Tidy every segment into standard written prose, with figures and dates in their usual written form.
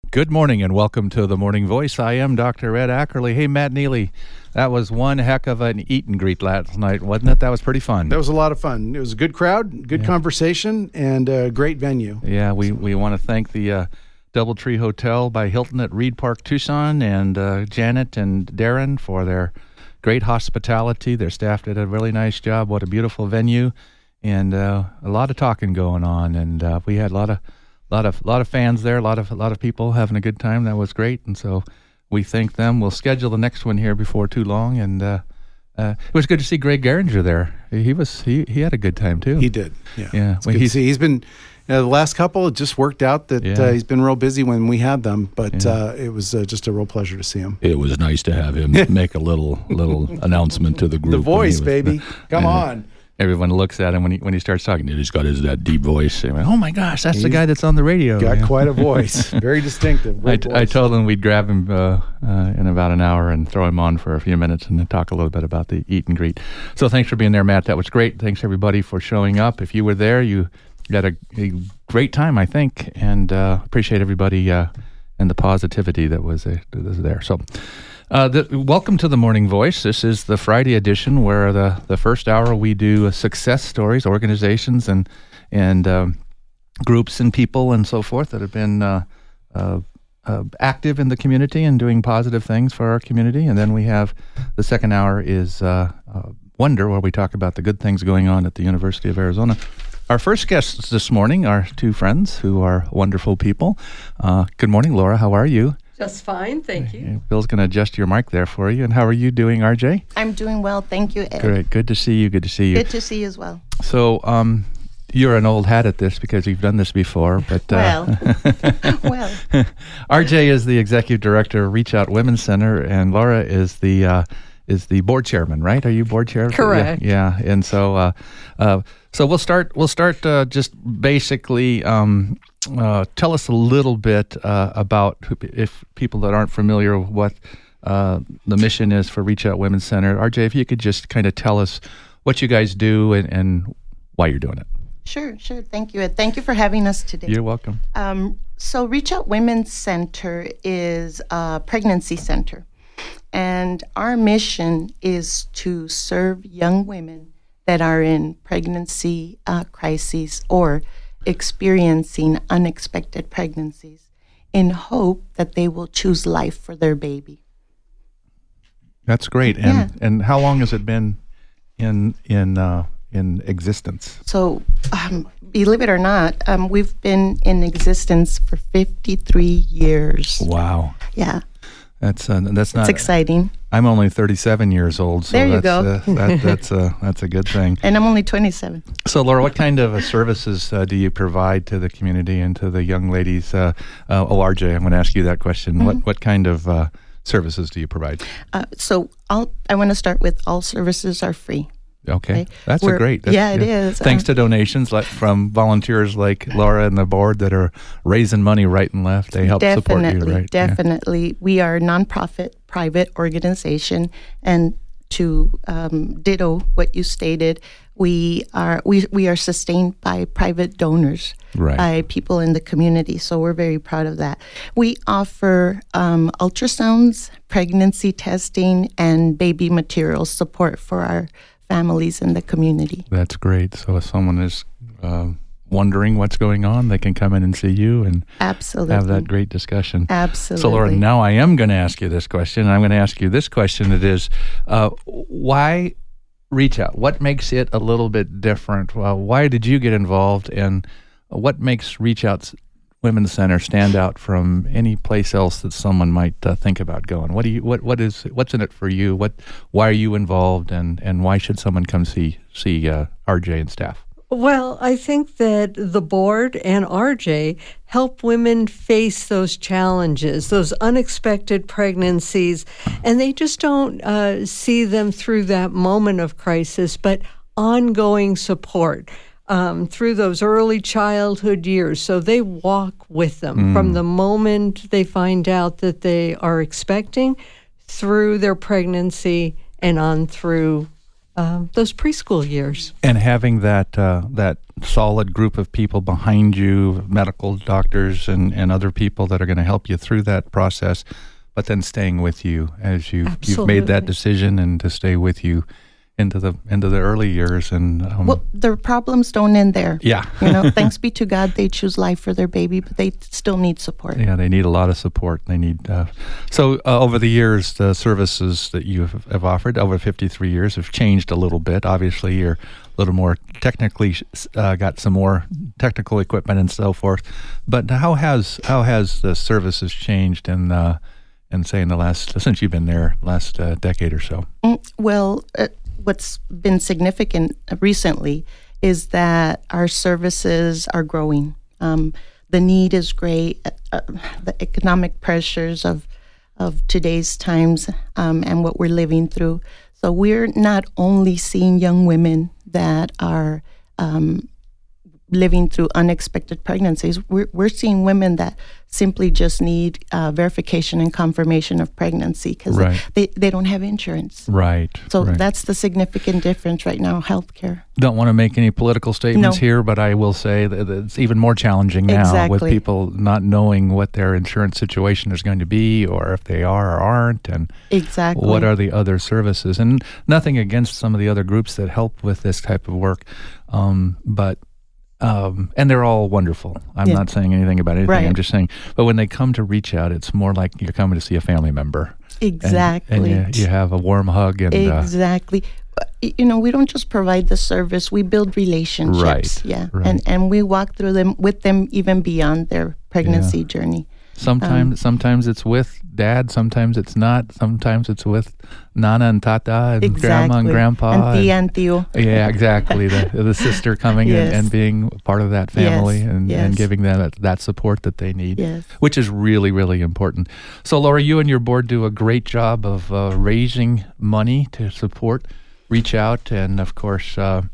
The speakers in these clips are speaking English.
Good morning and welcome to the Morning Voice. I am Dr. Ed Ackerley. Hey, Matt Neely, that was one heck of an eat and greet last night, wasn't it? That was pretty fun. That was a lot of fun. It was a good crowd, good conversation, and a great venue. Yeah, we want to thank the Doubletree Hotel by Hilton at Reed Park, Tucson, and Janet and Darren for their great hospitality. Their staff did a really nice job. What a beautiful venue, and a lot of talking going on, and we had a lot of fans there, a lot of people having a good time. That was great, and so we thank them. We'll schedule the next one here before too long, and it was good to see Greg Garinger there. He had a good time too. He did, yeah. Well, He's been the last couple. It just worked out that he's been real busy when we had them, but it was just a real pleasure to see him. It was nice to have him make a little announcement to the group. The voice, baby, come on. Everyone looks at him when he starts talking. He's got that deep voice. Went, oh my gosh, that's the guy that's on the radio. Got quite a voice, very distinctive. I told him we'd grab him in about an hour and throw him on for a few minutes and then talk a little bit about the eat and greet. So thanks for being there, Matt. That was great. Thanks everybody for showing up. If you were there, you had a great time, I think, and appreciate everybody and the positivity that was there. So. Welcome to the Morning Voice. This is the Friday edition where the first hour we do success stories, organizations and groups and people and so forth that have been active in the community and doing positive things for our community. And then we have the second hour is Wonder, where we talk about the good things going on at the University of Arizona. Our first guests this morning are two friends who are wonderful people. Good morning, Laura. How are you? Just fine, thank you. Bill's going to adjust your mic there for you. And how are you doing, RJ? I'm doing well, thank you, Ed. Great, good to see you. Good to see you. Good to see you as well. So, you're an old hat at this because you've done this before, but well, RJ is the executive director of Reach Out Women's Center, and Laura is the board chairman, right? Are you board chair? Correct. Yeah. And so, so we'll start just basically. Tell us a little bit about, if people that aren't familiar with what the mission is for Reach Out Women's Center. RJ, if you could just kind of tell us what you guys do and why you're doing it. Sure. Thank you, Ed. Thank you for having us today. You're welcome. So Reach Out Women's Center is a pregnancy center, and our mission is to serve young women that are in pregnancy crises or experiencing unexpected pregnancies in hope that they will choose life for their baby. That's great. And how long has it been in existence? So, believe it or not, we've been in existence for 53 years. Wow. Yeah. That's not. It's exciting. I'm only 37 years old, so there you that's, go. That's a good thing. And I'm only 27. So, Laura, what kind of services do you provide to the community and to the young ladies? RJ, I'm going to ask you that question. Mm-hmm. What kind of services do you provide? So I want to start with all services are free. Okay. That's great. It is. Thanks to donations from volunteers like Laura and the board that are raising money right and left. They help support you, right? Definitely. Yeah. We are a nonprofit private organization, and to ditto what you stated, we are sustained by private donors, right, by people in the community. So we're very proud of that. We offer ultrasounds, pregnancy testing, and baby materials support for our families in the community. That's great. So if someone is wondering what's going on, they can come in and see you and absolutely have that great discussion. Absolutely. So Laura, now I am going to ask you this question. I'm going to ask you this question. It is, why Reach Out? What makes it a little bit different? Well, why did you get involved, and what makes Reach Out's Women's Center stand out from any place else that someone might think about going? What's in it for you? Why are you involved, and why should someone come see RJ and staff? Well, I think that the board and RJ help women face those challenges, those unexpected pregnancies, and they just don't see them through that moment of crisis, but ongoing support through those early childhood years. So they walk with them from the moment they find out that they are expecting through their pregnancy and on through those preschool years. And having that solid group of people behind you, medical doctors and other people that are going to help you through that process, but then staying with you as you've made that decision, and to stay with you into the early years. And well, their problems don't end there. Yeah. Thanks be to God, they choose life for their baby, but they still need support. Yeah, they need a lot of support. They need so over the years, the services that you have offered over 53 years have changed a little bit. Obviously, you're a little more technically got some more technical equipment and so forth. But how has the services changed in say in the last, since you've been there, last decade or so? Well, what's been significant recently is that our services are growing. The need is great. The economic pressures of today's times and what we're living through. So we're not only seeing young women that are living through unexpected pregnancies. We're seeing women that simply just need verification and confirmation of pregnancy because they don't have insurance. Right. So that's the significant difference right now, healthcare. Don't want to make any political statements here, but I will say that it's even more challenging now with people not knowing what their insurance situation is going to be, or if they are or aren't, and what are the other services. And nothing against some of the other groups that help with this type of work, but and they're all wonderful. I'm not saying anything about anything. I'm just saying, but when they come to reach out, it's more like you're coming to see a family member. Exactly. And you have a warm hug. And exactly. We don't just provide the service, we build relationships. Right. And we walk through them with them even beyond their pregnancy journey. Sometimes it's with dad, sometimes it's not, sometimes it's with Nana and Tata and Grandma and Grandpa. And Tia and Tio. Yeah, exactly. The sister coming and being part of that family and giving them that support that they need, which is really, really important. So, Laura, you and your board do a great job of raising money to support Reach Out. And, of course,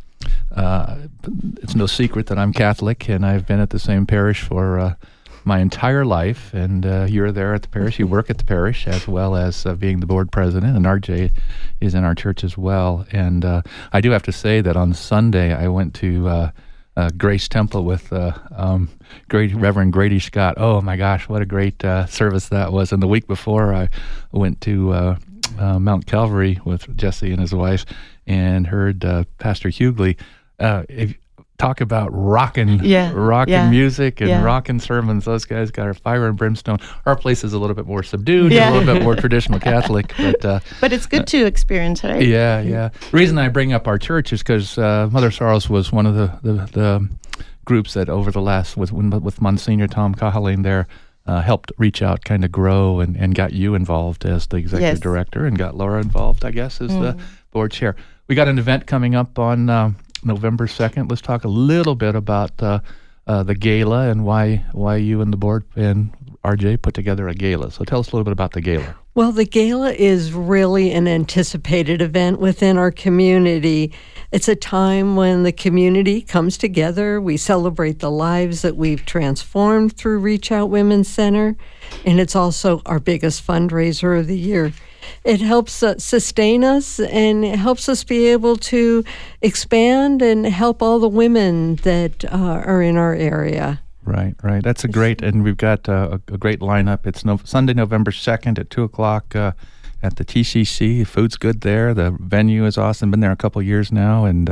it's no secret that I'm Catholic, and I've been at the same parish for my entire life, and you're there at the parish. You work at the parish as well as being the board president, and RJ is in our church as well. And I do have to say that on Sunday I went to Grace Temple with great Reverend Grady Scott. Oh my gosh, what a great service that was. And the week before I went to Mount Calvary with Jesse and his wife and heard Pastor Hughley. Talk about rocking music and rocking sermons. Those guys got our fire and brimstone. Our place is a little bit more subdued, a little bit more traditional Catholic. But it's good to experience, right? Yeah. The reason I bring up our church is because Mother Sorrows was one of the groups that over the last, with Monsignor Tom Cahalan there, helped Reach Out kind of grow and got you involved as the executive director, and got Laura involved, I guess, as the board chair. We got an event coming up on November 2nd. Let's talk a little bit about the gala and why you and the board and RJ put together a gala. So tell us a little bit about the gala. Well, the gala is really an anticipated event within our community. It's a time when the community comes together. We celebrate the lives that we've transformed through Reach Out Women's Center, and it's also our biggest fundraiser of the year. It helps sustain us, and it helps us be able to expand and help all the women that are in our area. Right. That's a great, and we've got a great lineup. It's Sunday, November 2nd at 2 o'clock at the TCC. Food's good there. The venue is awesome. Been there a couple years now, and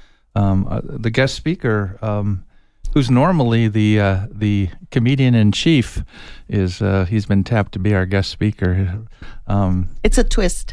the guest speaker, who's normally the comedian in chief, he's been tapped to be our guest speaker. It's a twist.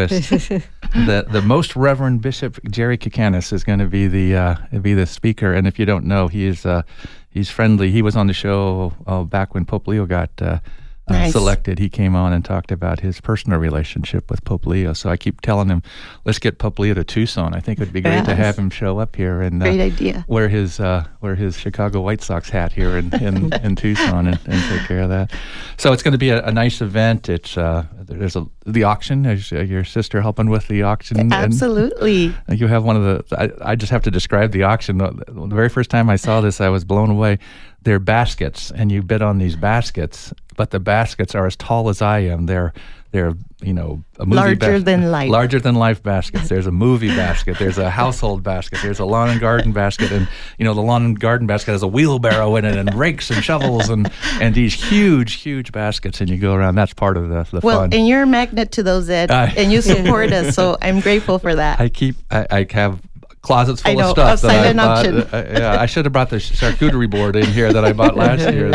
The Most Reverend Bishop Jerry Kikanis is going to be the speaker. And if you don't know, he's friendly. He was on the show back when Pope Leo got selected. He came on and talked about his personal relationship with Pope Leo. So I keep telling him, let's get Pope Leo to Tucson. I think it would be great to have him show up here and great idea. Wear his Chicago White Sox hat here in Tucson and take care of that. So it's going to be a nice event. It's there's the auction. Is your sister helping with the auction? Absolutely. And you have one of the. I just have to describe the auction. The very first time I saw this, I was blown away. They're baskets, and you bid on these baskets but the baskets are as tall as I am. They're a movie larger than life. Larger than life baskets. There's a movie basket. There's a household basket. There's a lawn and garden basket, and the lawn and garden basket has a wheelbarrow in it and rakes and shovels and these huge baskets, and you go around. That's part of the fun. And you're a magnet to those, Ed, and you support us, so I'm grateful for that. I have closets full of a stuff silent auction. I should have brought the charcuterie board in here that I bought last year.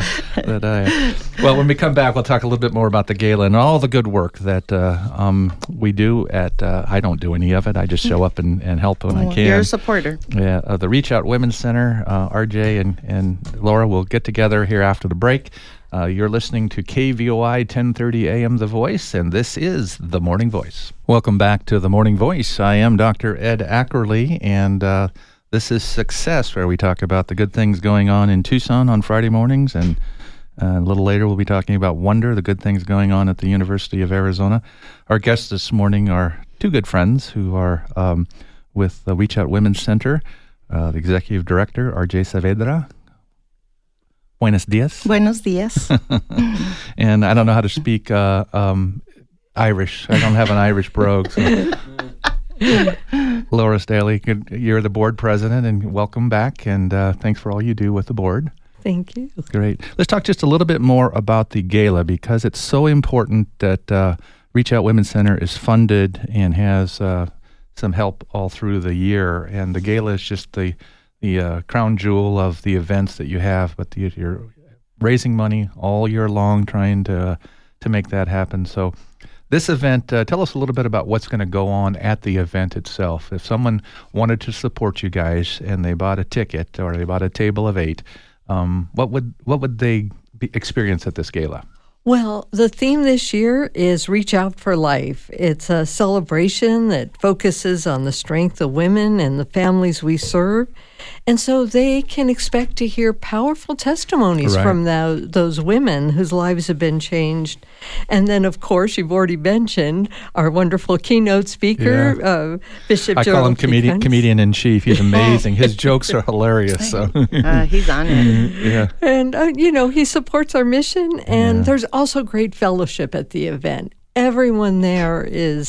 Well, when we come back, we'll talk a little bit more about the gala and all the good work that we do at. I don't do any of it. I just show up and help when I can. You're a supporter. Yeah, the Reach Out Women's Center. RJ and Laura will get together here after the break. You're listening to KVOI 1030 AM The Voice, and this is The Morning Voice. Welcome back to The Morning Voice. I am Dr. Ed Ackerley, and this is Success, where we talk about the good things going on in Tucson on Friday mornings, and a little later we'll be talking about Wonder, the good things going on at the University of Arizona. Our guests this morning are two good friends who are with the Reach Out Women's Center, the Executive Director, RJ Saavedra. Buenos dias. Buenos dias. And I don't know how to speak Irish. I don't have an Irish brogue. So. Laura Staley, you're the board president, and welcome back. And thanks for all you do with the board. Thank you. Great. Let's talk just a little bit more about the gala, because it's so important that Reach Out Women's Center is funded and has some help all through the year. And the gala is just the crown jewel of the events that you have, but you're raising money all year long trying to make that happen. So this event, tell us a little bit about what's going to go on at the event itself. If someone wanted to support you guys and they bought a ticket or they bought a table of 8, what would they experience at this gala? Well, the theme this year is Reach Out for Life. It's a celebration that focuses on the strength of women and the families we serve. And so they can expect to hear powerful testimonies from those women whose lives have been changed. And then, of course, you've already mentioned our wonderful keynote speaker, Bishop I call him comedian-in-chief. He's amazing. His jokes are hilarious. So. He's on it. Yeah. And, he supports our mission. And there's also great fellowship at the event. Everyone there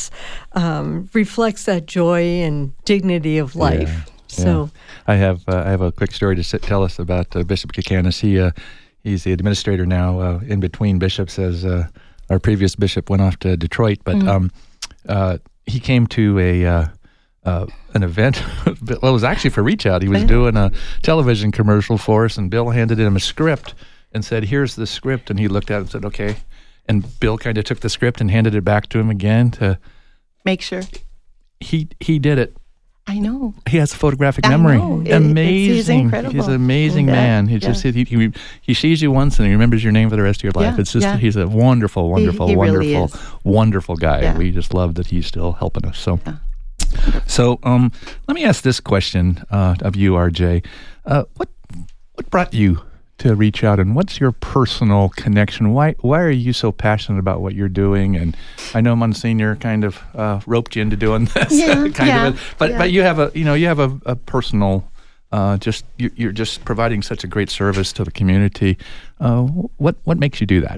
reflects that joy and dignity of life. Yeah. So I have a quick story to tell us about Bishop Kikanis. He's the administrator now, in between bishops, as our previous bishop went off to Detroit. But he came to an event. Well, it was actually for Reach Out. He was doing a television commercial for us, and Bill handed him a script and said, "Here's the script." And he looked at it and said, "Okay." And Bill kind of took the script and handed it back to him again to make sure he did it. I know. He has a photographic memory. Amazing. He's incredible. He's an amazing man. He just he sees you once and he remembers your name for the rest of your life. It's just he's a wonderful really wonderful guy. Yeah. We just love that he's still helping us. So let me ask this question of you, RJ. What brought you to Reach Out, and what's your personal connection? Why are you so passionate about what you're doing? And I know Monsignor kind of roped you into doing this, but you have a personal you're just providing such a great service to the community. What makes you do that?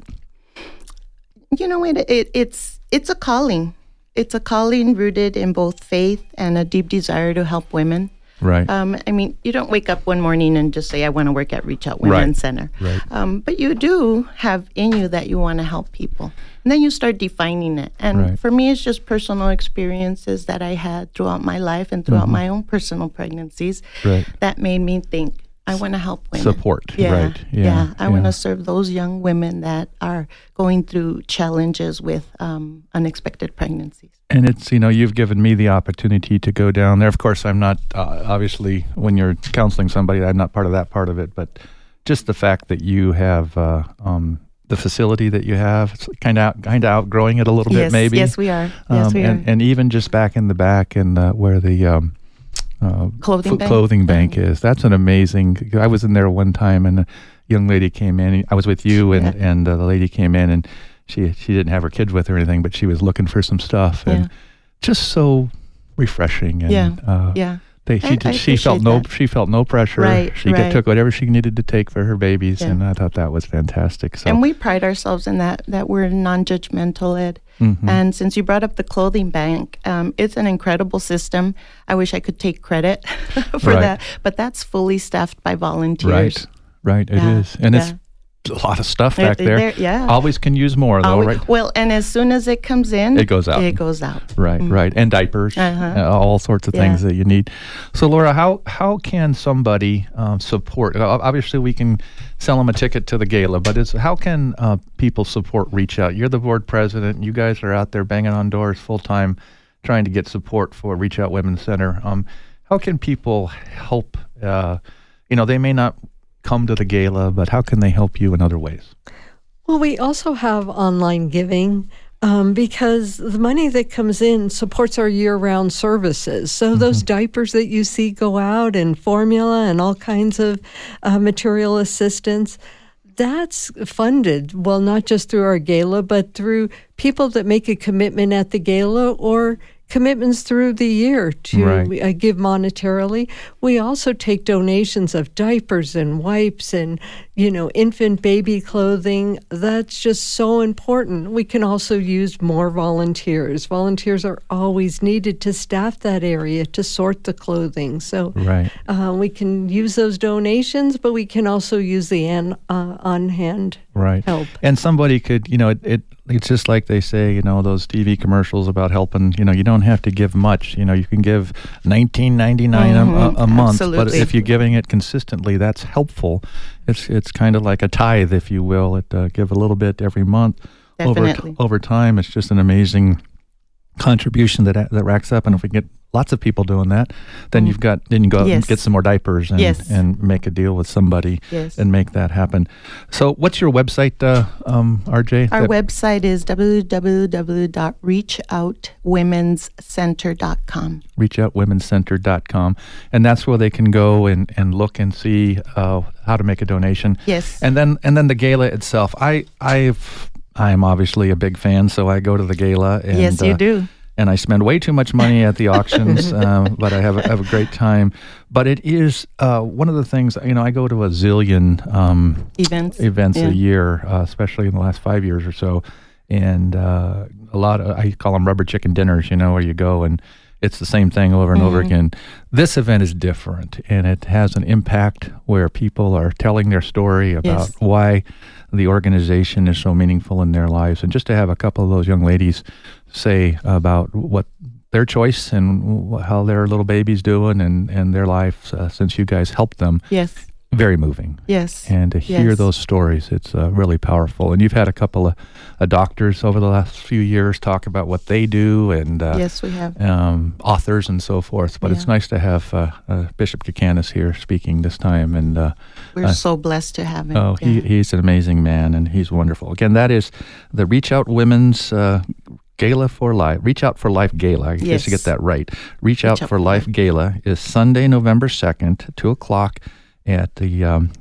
It's a calling. It's a calling rooted in both faith and a deep desire to help women. Right. You don't wake up one morning and just say, I want to work at Reach Out Women's Center. Right. But you do have in you that you want to help people. And then you start defining it. And for me, it's just personal experiences that I had throughout my life and throughout my own personal pregnancies that made me think, I want to help women. Support. Yeah. Right. Yeah. I want to serve those young women that are going through challenges with unexpected pregnancies. And it's, you've given me the opportunity to go down there. Of course, I'm not, obviously, when you're counseling somebody, I'm not part of that part of it. But just the fact that you have the facility that you have, it's kind of outgrowing it a little bit, maybe. Yes, we are. Yes, we are. And even just back in the back and where the clothing bank is. That's an amazing. I was in there one time, and a young lady came in. I was with you, and the lady came in, and she didn't have her kids with her or anything, but she was looking for some stuff, and just so refreshing. And She felt no pressure. Right, she took whatever she needed to take for her babies, and I thought that was fantastic. So, and we pride ourselves in that we're non-judgmental, Ed. Mm-hmm. And since you brought up the clothing bank, it's an incredible system. I wish I could take credit for that, but that's fully staffed by volunteers. Right. It is, and it's a lot of stuff back there. Always can use more, though, right? Well, and as soon as it comes in, it goes out. Right. And diapers, all sorts of things that you need. So, Laura, how can somebody support? Obviously, we can sell them a ticket to the gala, but how can people support Reach Out? You're the board president. You guys are out there banging on doors full time, trying to get support for Reach Out Women's Center. How can people help? They may not come to the gala, but how can they help you in other ways? Well, we also have online giving because the money that comes in supports our year-round services. So those diapers that you see go out, and formula and all kinds of material assistance, that's funded, well, not just through our gala, but through people that make a commitment at the gala or commitments through the year to give monetarily. We also take donations of diapers and wipes and, infant baby clothing. That's just so important. We can also use more volunteers. Volunteers are always needed to staff that area, to sort the clothing. So we can use those donations, but we can also use the on-hand help. And somebody could, it's just like they say, those TV commercials about helping, you don't have to give much. You can give $19.99 a month, Absolutely. But if you're giving it consistently, that's helpful. It's kind of like a tithe, if you will. Give a little bit every month. Definitely. Over time, it's just an amazing contribution that racks up. And if we get lots of people doing that, then you go out and get some more diapers and make a deal with somebody and make that happen. So what's your website, RJ? Our website is www.reachoutwomenscenter.com. reachoutwomenscenter.com. And that's where they can go and look and see how to make a donation. Yes. And then the gala itself. I am obviously a big fan, so I go to the gala. And, yes, you do. And I spend way too much money at the auctions, but I have a great time. But it is one of the things, I go to a zillion events a year, especially in the last 5 years or so. And a lot of, I call them rubber chicken dinners, where you go and it's the same thing over and over again. This event is different, and it has an impact where people are telling their story about why the organization is so meaningful in their lives. And just to have a couple of those young ladies say about what their choice and how their little baby's doing and their life since you guys helped them. Yes. Very moving. Yes. And to hear those stories, it's really powerful. And you've had a couple of doctors over the last few years talk about what they do, and yes, we have authors and so forth. But it's nice to have Bishop Kikanis here speaking this time. And we're so blessed to have him. Oh, he's an amazing man, and he's wonderful. Again, that is the Reach Out Women's Gala for Life. Reach Out for Life Gala. I guess you get that right. Reach Out for Life Gala is Sunday, November 2nd, 2 o'clock at the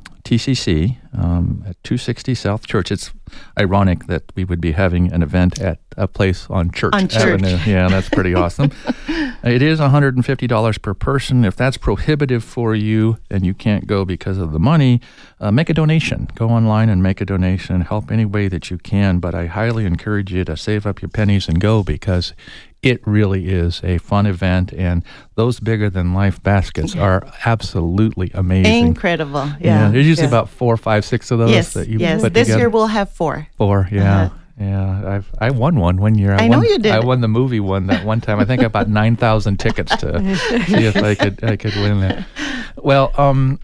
TCC at 260 South Church. It's ironic that we would be having an event at a place on Church Avenue. Yeah, that's pretty awesome. It is $150 per person. If that's prohibitive for you and you can't go because of the money, make a donation. Go online and make a donation. Help any way that you can. But I highly encourage you to save up your pennies and go, because it really is a fun event, and those bigger-than-life baskets are absolutely amazing. Incredible, yeah. There's usually about 4, 5, 6 of those that you put together. This year we'll have 4. 4, yeah. Yeah, I won one year. I know you did. I won the movie one that one time. I think I bought 9,000 tickets to see if I could win that. Well,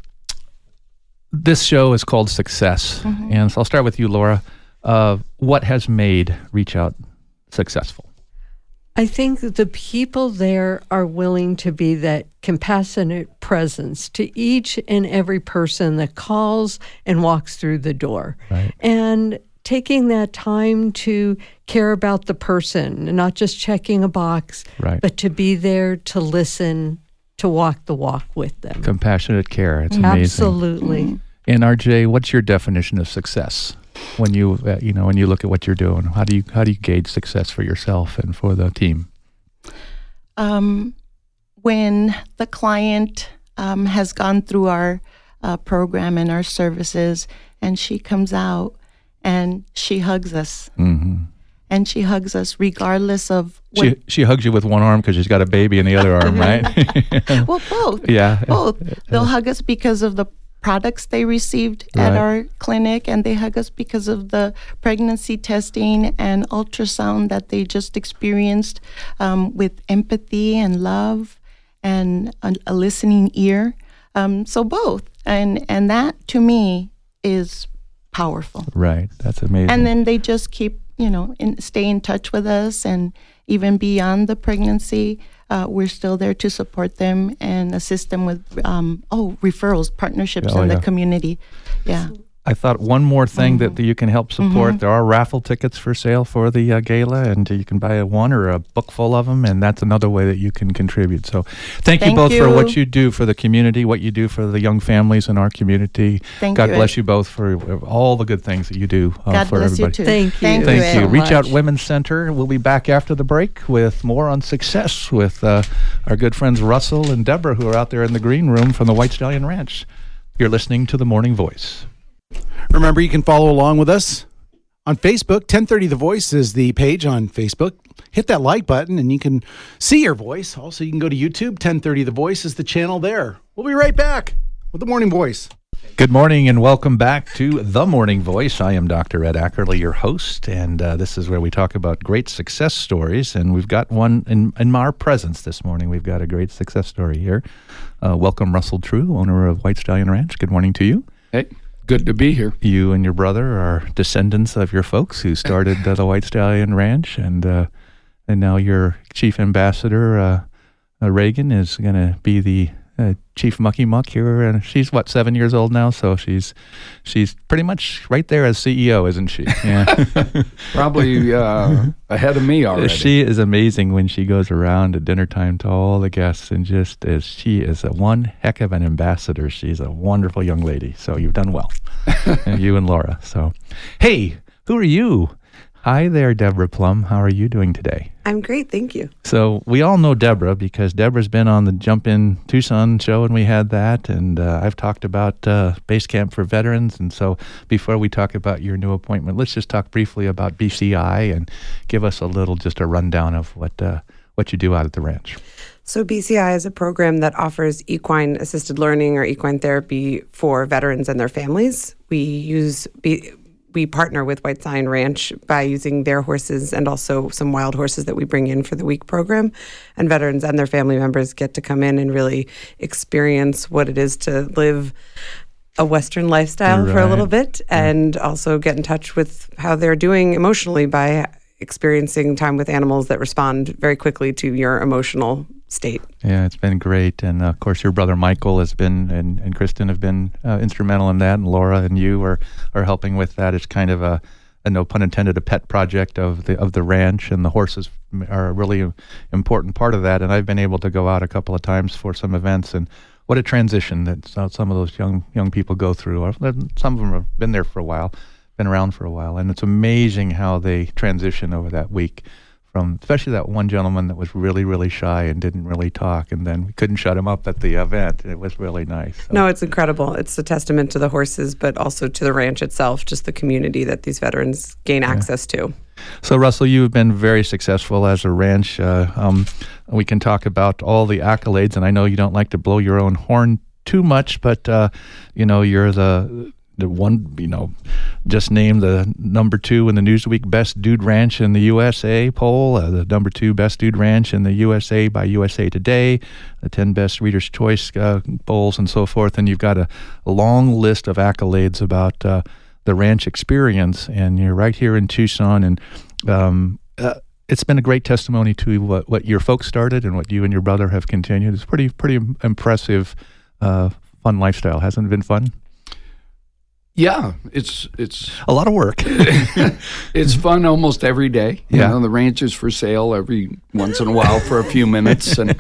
this show is called Success, and so I'll start with you, Laura. What has made Reach Out successful? I think the people there are willing to be that compassionate presence to each and every person that calls and walks through the door. Right. And taking that time to care about the person, and not just checking a box, but to be there to listen, to walk the walk with them. Compassionate care. It's amazing. Absolutely. And RJ, what's your definition of success? When you when you look at what you're doing, how do you when the client has gone through our program and our services, and she comes out and she hugs us. Mm-hmm. And she hugs us regardless of what... She hugs you with one arm because she's got a baby in the other arm, right? Well, both. Yeah. Both. They'll hug us because of the products they received at our clinic, and they hug us because of the pregnancy testing and ultrasound that they just experienced, with empathy and love and a listening ear. So both. And that, to me, is powerful. Right. That's amazing. And then they just keep, stay in touch with us, and even beyond the pregnancy, we're still there to support them and assist them with referrals, partnerships in the community. Yeah. I thought one more thing that you can help support. There are raffle tickets for sale for the gala, and you can buy one or a book full of them, and that's another way that you can contribute. So thank you both for what you do for the community, what you do for the young families in our community. God bless you both for all the good things that you do for everybody. You too. Thank you. Thank you. So Reach Out much. Women's Center. We'll be back after the break with more on success with our good friends Russell and Deborah, who are out there in the green room from the White Stallion Ranch. You're listening to The Morning Voice. Remember, you can follow along with us on Facebook. 1030 The Voice is the page on Facebook. Hit that like button and you can see your voice. Also, you can go to YouTube. 1030 The Voice is the channel there. We'll be right back with The Morning Voice. Good morning and welcome back to The Morning Voice. I am Dr. Ed Ackerley, your host, and this is where we talk about great success stories, and we've got one in our presence this morning. We've got a great success story here. Welcome, Russell True, owner of White Stallion Ranch. Good morning to you. Hey, good to be here. You and your brother are descendants of your folks who started the White Stallion Ranch, and now your chief ambassador, Reagan, is going to be the Chief Mucky Muck here, and she's 7 years old now, so she's pretty much right there as CEO, isn't she? Yeah. Probably ahead of me already. She is amazing when she goes around at dinner time to all the guests, and she is one heck of an ambassador. She's a wonderful young lady, so you've done well. And you and Laura. So, hey, who are you? Hi there, Deborah Plum. How are you doing today? I'm great, thank you. So we all know Deborah because Deborah's been on the Jump In Tucson show, and we had that, and I've talked about Base Camp for Veterans. And so before we talk about your new appointment, let's just talk briefly about BCI and give us just a rundown of what you do out at the ranch. So BCI is a program that offers equine assisted learning or equine therapy for veterans and their families. We partner with White Stallion Ranch by using their horses and also some wild horses that we bring in for the week program. And veterans and their family members get to come in and really experience what it is to live a Western lifestyle for a little bit, and also get in touch with how they're doing emotionally by experiencing time with animals that respond very quickly to your emotional state. Yeah, it's been great. And of course, your brother Michael has been, and Kristen have been instrumental in that, and Laura and you are helping with that. It's kind of a no pun intended, a pet project of the ranch, and the horses are a really important part of that. And I've been able to go out a couple of times for some events, and what a transition that some of those young people go through. Some of them have been there for a while, been around for a while, and it's amazing how they transition over that week. From especially that one gentleman that was really, really shy and didn't really talk, and then we couldn't shut him up at the event. It was really nice. So. No, it's incredible. It's a testament to the horses, but also to the ranch itself, just the community that these veterans gain access to. So, Russell, you've been very successful as a ranch. We can talk about all the accolades, and I know you don't like to blow your own horn too much, but you're the one, just named the number 2 in the Newsweek Best Dude Ranch in the USA poll, the number 2 Best Dude Ranch in the USA by USA Today, the 10 Best Reader's Choice polls, and so forth. And you've got a long list of accolades about the ranch experience, and you're right here in Tucson. And it's been a great testimony to what your folks started and what you and your brother have continued. It's pretty impressive, fun lifestyle. Hasn't it been fun? Yeah, it's a lot of work. It's fun almost every day. Yeah. The ranch is for sale every once in a while for a few minutes, and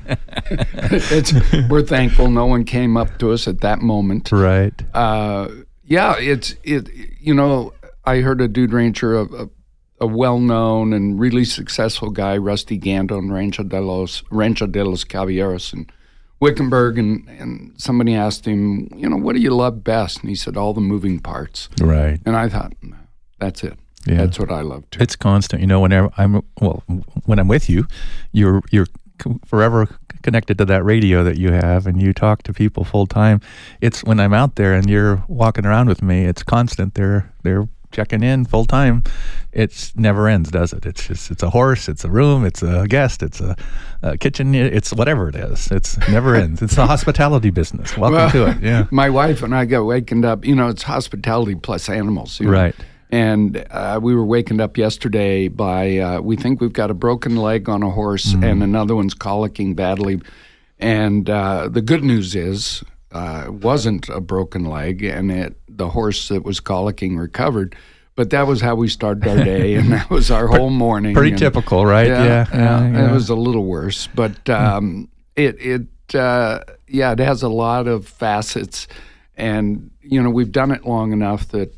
we're thankful no one came up to us at that moment. Right. I heard a dude rancher a well-known and really successful guy, Rusty Gando, in Rancho de los Caballeros in Wickenburg, and somebody asked him, what do you love best? And he said, all the moving parts. Right. And I thought, that's it. Yeah. That's what I love too. It's constant. Whenever when I'm with you, you're forever connected to that radio that you have, and you talk to people full time. It's when I'm out there and you're walking around with me, it's constant. They're checking in full time. It never ends, does it? It's a horse, it's a room, it's a guest, it's a kitchen, it's whatever it is. It's never ends. It's a hospitality business. Welcome to it. Yeah. My wife and I got wakened up. It's hospitality plus animals. Right. And we were wakened up yesterday by, we think we've got a broken leg on a horse and another one's colicking badly. And the good news is it wasn't a broken leg, and the horse that was colicking recovered. But that was how we started our day, and that was our whole morning. Pretty typical, right? Yeah. It was a little worse. But it has a lot of facets. And, we've done it long enough that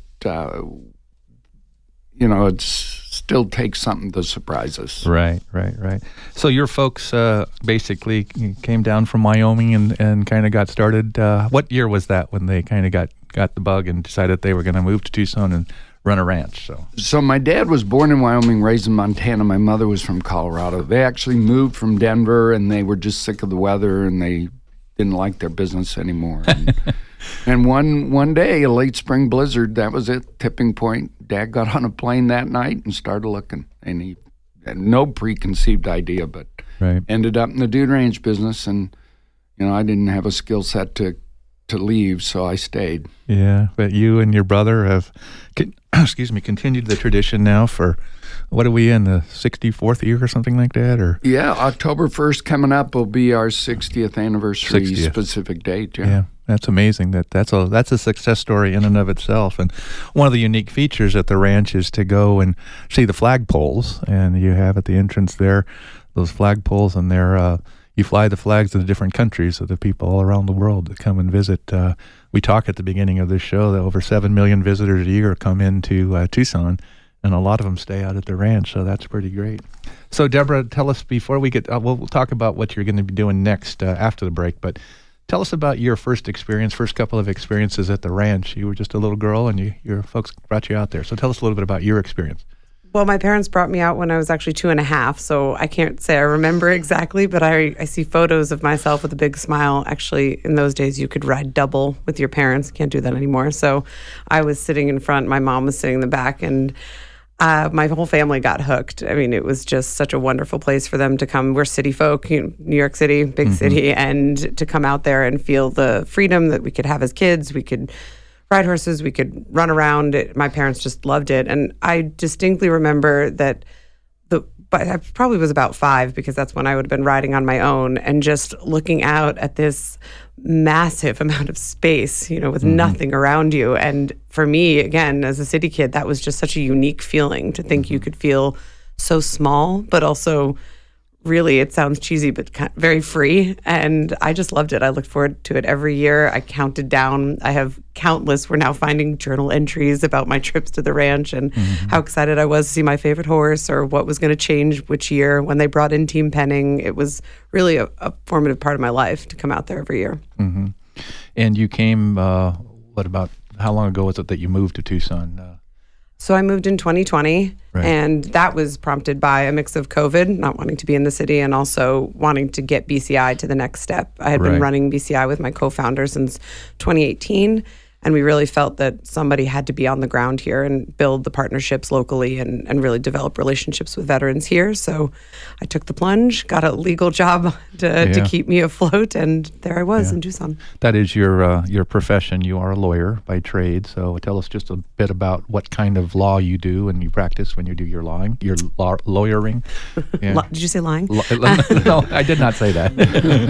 it still takes something to surprise us. Right. So your folks basically came down from Wyoming and kind of got started. What year was that when they kind of got the bug and decided they were going to move to Tucson and run a ranch? So my dad was born in Wyoming, raised in Montana. My mother was from Colorado. They actually moved from Denver, and they were just sick of the weather, and they didn't like their business anymore. And one day, a late spring blizzard, that was it, tipping point. Dad got on a plane that night and started looking. And he had no preconceived idea, but ended up in the dude range business. And, I didn't have a skill set to leave, so I stayed. Yeah, but you and your brother have, continued the tradition now for, what are we in, the 64th year or something like that? Or yeah, October 1st coming up will be our 60th anniversary specific date. Yeah, that's amazing. That's a success story in and of itself. And one of the unique features at the ranch is to go and see the flagpoles, and you have at the entrance there those flagpoles, and they're you fly the flags of the different countries of the people all around the world that come and visit. We talk at the beginning of this show that over 7 million visitors a year come into Tucson, and a lot of them stay out at the ranch, so that's pretty great. So, Deborah, tell us before we get, we'll talk about what you're going to be doing next after the break, but tell us about your first couple of experiences at the ranch. You were just a little girl, and your folks brought you out there. So tell us a little bit about your experience. Well, my parents brought me out when I was actually 2.5, so I can't say I remember exactly, but I see photos of myself with a big smile. Actually, in those days, you could ride double with your parents. Can't do that anymore. So I was sitting in front, my mom was sitting in the back, and my whole family got hooked. I mean, it was just such a wonderful place for them to come. We're city folk, New York City, big city, and to come out there and feel the freedom that we could have as kids. We could ride horses, we could run around. My parents just loved it. And I distinctly remember that I probably was about 5 because that's when I would have been riding on my own and just looking out at this massive amount of space, with nothing around you. And for me, again, as a city kid, that was just such a unique feeling to think you could feel so small, but also really, it sounds cheesy, but very free. And I just loved it. I looked forward to it every year. I counted down. I have countless. We're now finding journal entries about my trips to the ranch and how excited I was to see my favorite horse or what was going to change which year. When they brought in team penning, it was really a formative part of my life to come out there every year. Mm-hmm. And you came, how long ago was it that you moved to Tucson? So I moved in 2020, and that was prompted by a mix of COVID, not wanting to be in the city, and also wanting to get BCI to the next step. I had been running BCI with my co-founder since 2018, and we really felt that somebody had to be on the ground here and build the partnerships locally and really develop relationships with veterans here. So I took the plunge, got a legal job to keep me afloat, and there I was in Tucson. That is your profession. You are a lawyer by trade. So tell us just a bit about what kind of law you do and you practice when you do your lawyering. Yeah. Did you say lying? No, I did not say that.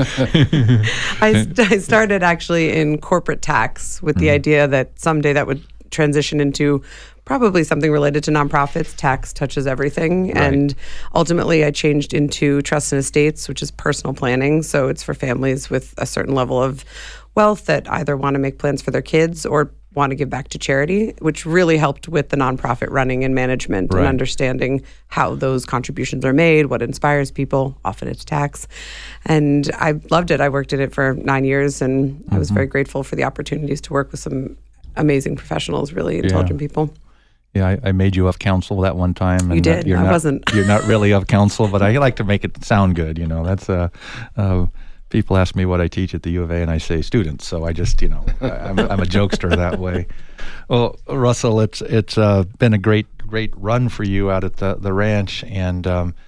I started actually in corporate tax with the idea that someday that would transition into probably something related to nonprofits. Tax touches everything. And ultimately I changed into trusts and estates, which is personal planning. So it's for families with a certain level of wealth that either want to make plans for their kids or want to give back to charity, which really helped with the nonprofit running and management and understanding how those contributions are made, what inspires people. Often it's tax. And I loved it. I worked in it for 9 years, and I was very grateful for the opportunities to work with some amazing professionals, really intelligent people. Yeah, I made you of counsel that one time. And you did. I wasn't. You're not really of counsel, but I like to make it sound good. That's people ask me what I teach at the U of A, and I say students. So I just, I'm a jokester that way. Well, Russell, it's been a great run for you out at the ranch, and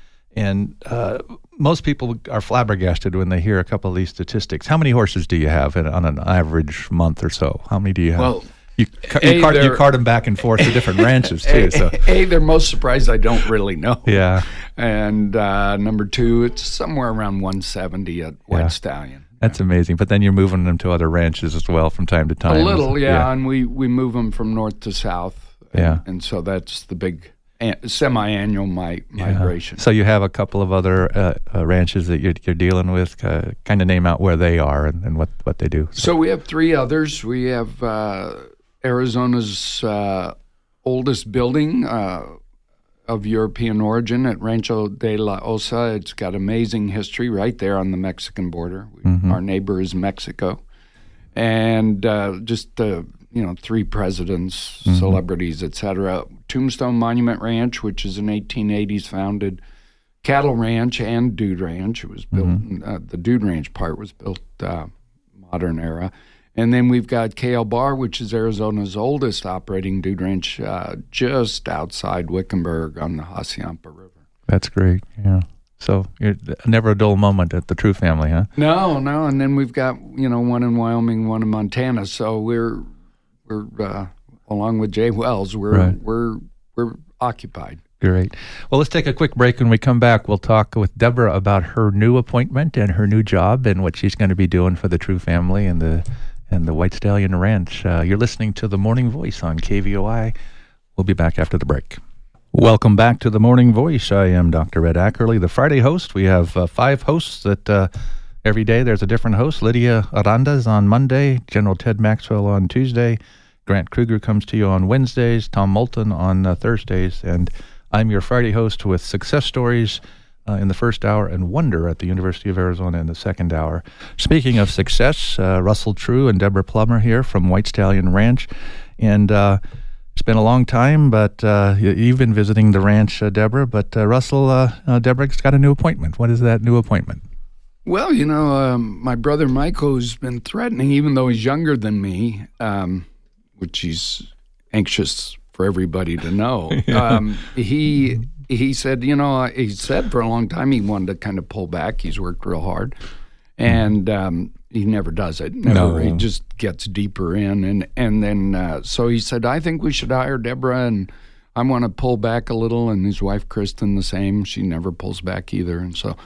most people are flabbergasted when they hear a couple of these statistics. How many horses do you have on an average month or so? How many do you have? Well, you cart them back and forth to different ranches too. So they're most surprised I don't really know. Yeah. And number two, it's somewhere around 170 at White Stallion. That's amazing. But then you're moving them to other ranches as well from time to time. A little, and we move them from north to south. And so that's the big semi-annual migration. So you have a couple of other ranches that you're dealing with. Kind of name out where they are and what they do. So we have 3 others. We have Arizona's oldest building of European origin at Rancho de la Osa. It's got amazing history right there on the Mexican border. Our neighbor is Mexico. And just 3 presidents, celebrities, etc. Tombstone Monument Ranch, which is an 1880s founded cattle ranch and dude ranch. It was built, the dude ranch part was built modern era. And then we've got KL Bar, which is Arizona's oldest operating dude ranch, just outside Wickenburg on the Hacienda River. That's great, yeah. So never a dull moment at the True family, huh? No. And then we've got, one in Wyoming, one in Montana. So we're along with Jay Wells, we're occupied. Great. Well, let's take a quick break. When we come back, we'll talk with Deborah about her new appointment and her new job and what she's going to be doing for the True family and the White Stallion Ranch. You're listening to The Morning Voice on KVOI. We'll be back after the break. Welcome back to The Morning Voice. I am Dr. Ed Ackerley, the Friday host. We have 5 hosts that every day there's a different host. Lydia Aranda's on Monday, General Ted Maxwell on Tuesday, Grant Kruger comes to you on Wednesdays, Tom Moulton on Thursdays, and I'm your Friday host with success stories in the first hour and wonder at the University of Arizona in the second hour. Speaking of success, Russell True and Deborah Plummer here from White Stallion Ranch. And it's been a long time, but you've been visiting the ranch, Deborah. But Russell, Deborah's got a new appointment. What is that new appointment? Well, my brother Michael has been threatening, even though he's younger than me, which he's anxious for everybody to know. He said, he said for a long time he wanted to kind of pull back. He's worked real hard, and he never does it. Never. No. He just gets deeper in, and then so he said, I think we should hire Deborah, and I want to pull back a little. And his wife Kristen the same. She never pulls back either, and so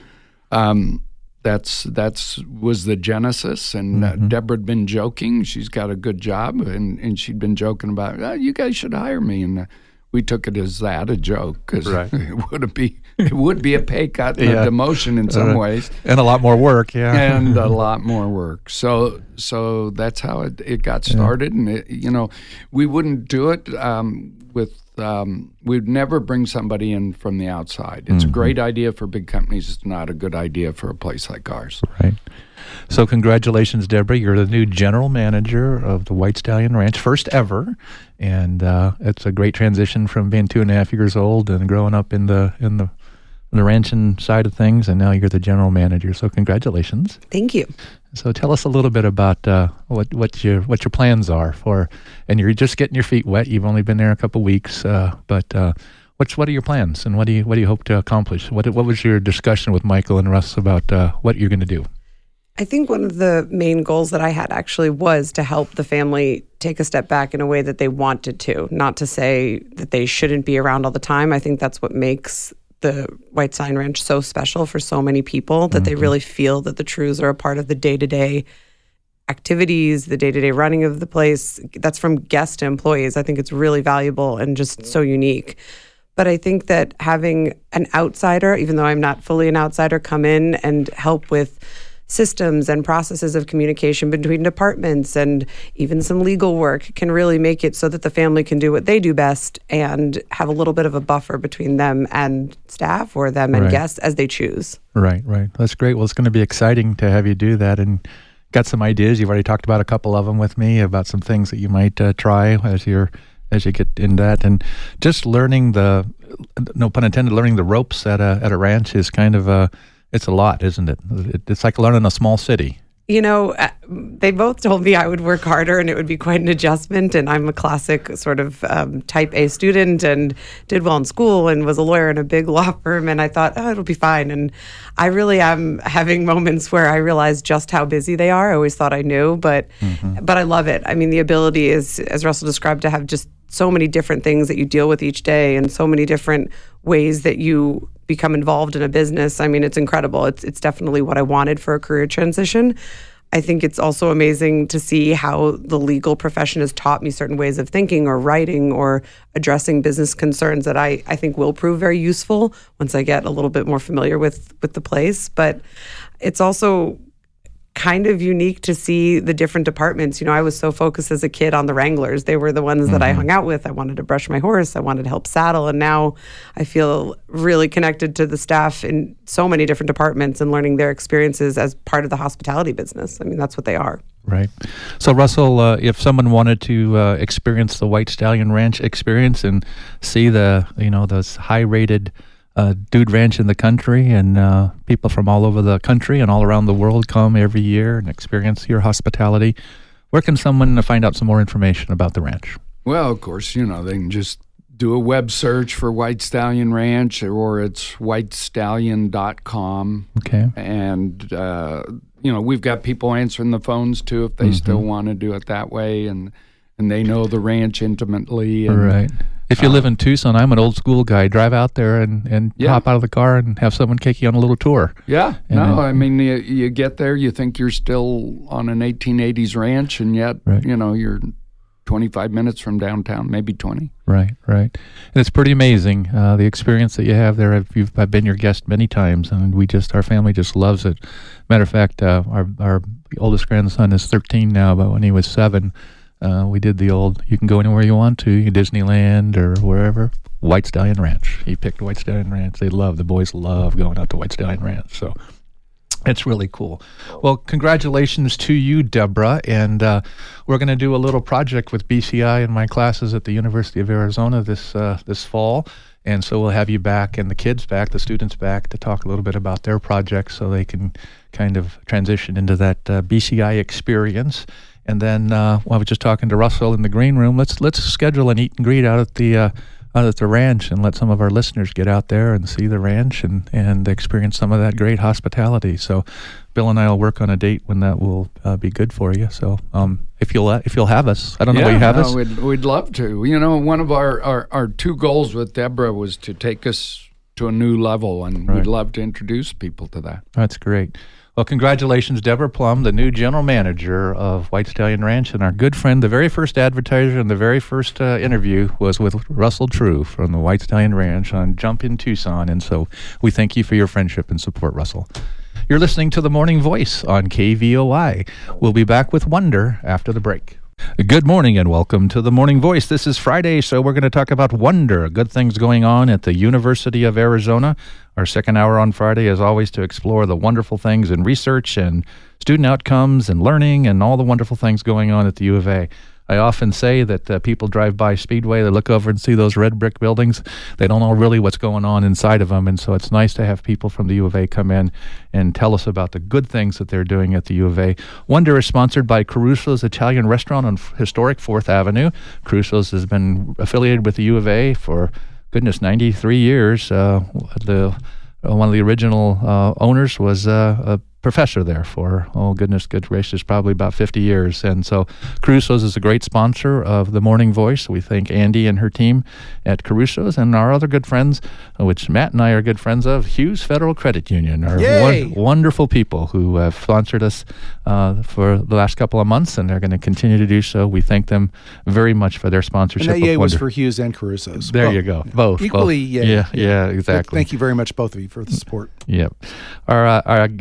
that's was the genesis. And Deborah had been joking. She's got a good job, and she'd been joking about, you guys should hire me, and we took it as a joke, because it would be a pay cut and a demotion in some ways, and a lot more work, and a lot more work. So that's how it got started, and we wouldn't do it with. We'd never bring somebody in from the outside. It's a great idea for big companies. It's not a good idea for a place like ours. Right. So congratulations, Deborah. You're the new general manager of the White Stallion Ranch, first ever. And it's a great transition from being 2.5 years old and growing up in the ranching side of things, and now you're the general manager. So congratulations. Thank you. So tell us a little bit about what your plans are for, and you're just getting your feet wet. You've only been there a couple weeks, but what are your plans, and what do you hope to accomplish? What was your discussion with Michael and Russ about what you're going to do? I think one of the main goals that I had actually was to help the family take a step back in a way that they wanted to, not to say that they shouldn't be around all the time. I think that's what makes the White Stallion Ranch so special for so many people, that they really feel that the Trues are a part of the day-to-day activities, the day-to-day running of the place. That's from guests to employees. I think it's really valuable and just so unique. But I think that having an outsider, even though I'm not fully an outsider, come in and help with systems and processes of communication between departments and even some legal work can really make it so that the family can do what they do best and have a little bit of a buffer between them and staff or them and guests as they choose. Right. That's great. Well, it's going to be exciting to have you do that, and got some ideas. You've already talked about a couple of them with me about some things that you might try as you get in that, and just learning no pun intended, learning the ropes at a ranch is kind of it's a lot, isn't it? It's like learning a small city. You know, they both told me I would work harder and it would be quite an adjustment. And I'm a classic sort of type A student and did well in school and was a lawyer in a big law firm. And I thought, it'll be fine. And I really am having moments where I realize just how busy they are. I always thought I knew, but I love it. I mean, the ability is, as Russell described, to have just so many different things that you deal with each day and so many different ways that you become involved in a business. I mean, it's incredible. It's definitely what I wanted for a career transition. I think it's also amazing to see how the legal profession has taught me certain ways of thinking or writing or addressing business concerns that I think will prove very useful once I get a little bit more familiar with the place. But it's also kind of unique to see the different departments. You know, I was so focused as a kid on the Wranglers. They were the ones that I hung out with. I wanted to brush my horse. I wanted to help saddle. And now I feel really connected to the staff in so many different departments and learning their experiences as part of the hospitality business. I mean, that's what they are. Right. So, Russell, if someone wanted to experience the White Stallion Ranch experience and see those high-rated dude ranch in the country, and people from all over the country and all around the world come every year and experience your hospitality, where can someone find out some more information about the ranch? Well, of course, they can just do a web search for White Stallion Ranch, or it's whitestallion.com. Okay. And, we've got people answering the phones too if they still want to do it that way, and they know the ranch intimately. And, right. If you live in Tucson, I'm an old school guy. Drive out there and hop out of the car and have someone take you on a little tour. Yeah. You get there, you think you're still on an 1880s ranch, and yet, you're 25 minutes from downtown, maybe 20. Right. And it's pretty amazing, the experience that you have there. I've been your guest many times, and our family just loves it. Matter of fact, our oldest grandson is 13 now, but when he was 7, we did the old, you can go anywhere you want to, Disneyland or wherever, White Stallion Ranch. He picked White Stallion Ranch. The boys love going out to White Stallion Ranch. So it's really cool. Well, congratulations to you, Deborah. And we're going to do a little project with BCI in my classes at the University of Arizona this fall. And so we'll have you back and the kids back, the students back, to talk a little bit about their projects so they can kind of transition into that BCI experience. And then I was just talking to Russell in the green room. Let's schedule an eat and greet out at the ranch and let some of our listeners get out there and see the ranch and experience some of that great hospitality. So Bill and I will work on a date when that will be good for you. So if you'll have us, I don't know where you have us. We'd love to. One of our two goals with Deborah was to take us to a new level, and we'd love to introduce people to that. That's great. Well, congratulations, Deborah Plum, the new general manager of White Stallion Ranch, and our good friend. The very first advertiser and the very first interview was with Russell True from the White Stallion Ranch on Jump in Tucson, and so we thank you for your friendship and support, Russell. You're listening to The Morning Voice on KVOI. We'll be back with Wonder after the break. Good morning and welcome to The Morning Voice. This is Friday, so we're going to talk about wonder, good things going on at the University of Arizona. Our second hour on Friday is always to explore the wonderful things in research and student outcomes and learning and all the wonderful things going on at the U of A. I often say that people drive by Speedway, they look over and see those red brick buildings. They don't know really what's going on inside of them, and so it's nice to have people from the U of A come in and tell us about the good things that they're doing at the U of A. Wonder is sponsored by Caruso's Italian Restaurant on historic 4th Avenue. Caruso's has been affiliated with the U of A for, 93 years. One of the original owners was a professor there for, good gracious, probably about 50 years. And so Caruso's is a great sponsor of The Morning Voice. We thank Andy and her team at Caruso's, and our other good friends, which Matt and I are good friends of, Hughes Federal Credit Union, are wonderful people who have sponsored us for the last couple of months, and they're going to continue to do so. We thank them very much for their sponsorship. And that was for Hughes and Caruso's. There you go. Both. Equally, both. Yeah, exactly. Thank you very much, both of you, for the support. Yep. Our guest here,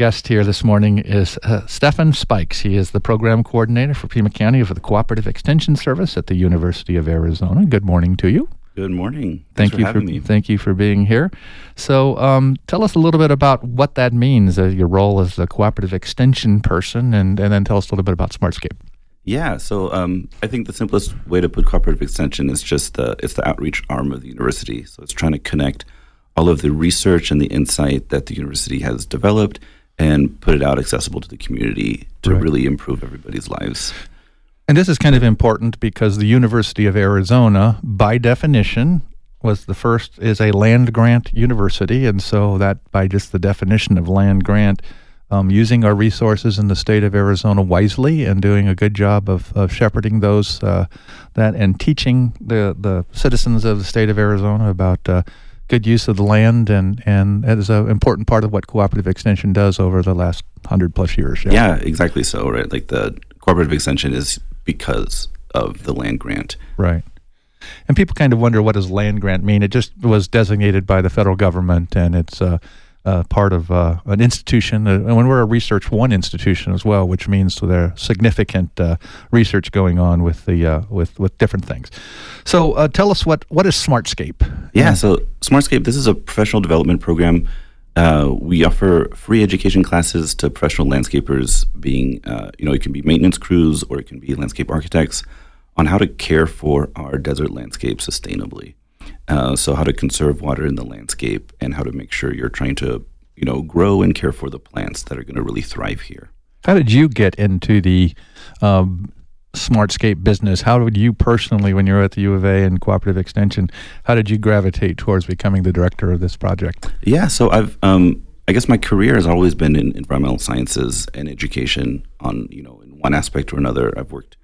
this morning is Stefan Spikes. He is the program coordinator for Pima County for the Cooperative Extension Service at the University of Arizona. Good morning to you. Good morning. Thanks for having me. Thank you for being here. So tell us a little bit about what that means, your role as the cooperative extension person, and then tell us a little bit about Smartscape. Yeah, so I think the simplest way to put cooperative extension is just it's the outreach arm of the university. So it's trying to connect all of the research and the insight that the university has developed and put it out accessible to the community to really improve everybody's lives. And this is kind of important because the University of Arizona, by definition, is a land grant university. And so that, by just the definition of land grant, using our resources in the state of Arizona wisely and doing a good job of shepherding those and teaching the citizens of the state of Arizona about good use of the land, and that is an important part of what cooperative extension does over the last 100+ years. Yeah, exactly so, right? Like the cooperative extension is because of the land grant. Right. And people kind of wonder, what does land grant mean? It just was designated by the federal government, and it's part of an institution. And when we're a Research One institution as well, which means there's significant research going on with the with different things. So tell us what is Smartscape? Yeah, so Smartscape, this is a professional development program. We offer free education classes to professional landscapers, being it can be maintenance crews or it can be landscape architects, on how to care for our desert landscape sustainably. So how to conserve water in the landscape and how to make sure you're trying to, grow and care for the plants that are going to really thrive here. How did you get into the Smartscape business? How did you personally, when you were at the U of A and Cooperative Extension, how did you gravitate towards becoming the director of this project? Yeah, so I've, I guess my career has always been in environmental sciences and education on, in one aspect or another. I've worked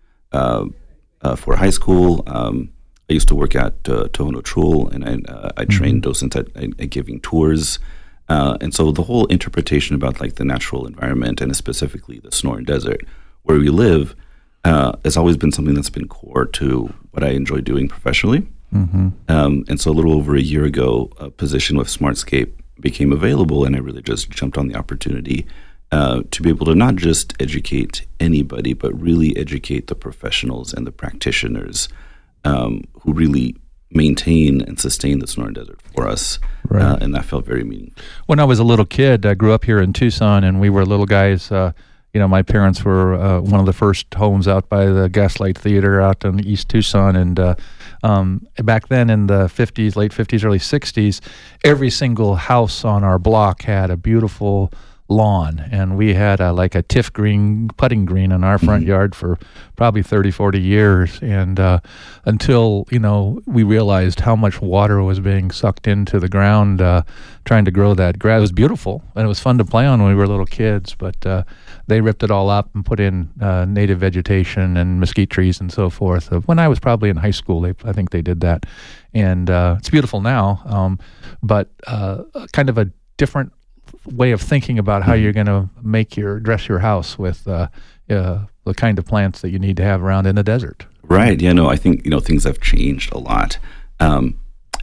for high school. I used to work at Tohono Chul, and I trained docents at giving tours. And so the whole interpretation about like the natural environment, and specifically the Sonoran Desert, where we live, has always been something that's been core to what I enjoy doing professionally. Mm-hmm. And so a little over a year ago, a position with Smartscape became available, and I really just jumped on the opportunity to be able to not just educate anybody, but really educate the professionals and the practitioners who really maintain and sustain the Sonoran Desert for us. Right. And that felt very meaningful. When I was a little kid, I grew up here in Tucson, and we were little guys. My parents were one of the first homes out by the Gaslight Theater out in East Tucson. And back then in the 50s, late 50s, early 60s, every single house on our block had a beautiful lawn, and we had like a tiff green putting green in our front yard for probably 30-40 years, and until we realized how much water was being sucked into the ground trying to grow that grass. It was beautiful, and it was fun to play on when we were little kids, but they ripped it all up and put in native vegetation and mesquite trees and so forth. When I was probably in high school, I think they did that, and it's beautiful now, but kind of a different way of thinking about how you're going to dress your house with the kind of plants that you need to have around in the desert. Right. Yeah. No, I think things have changed a lot, and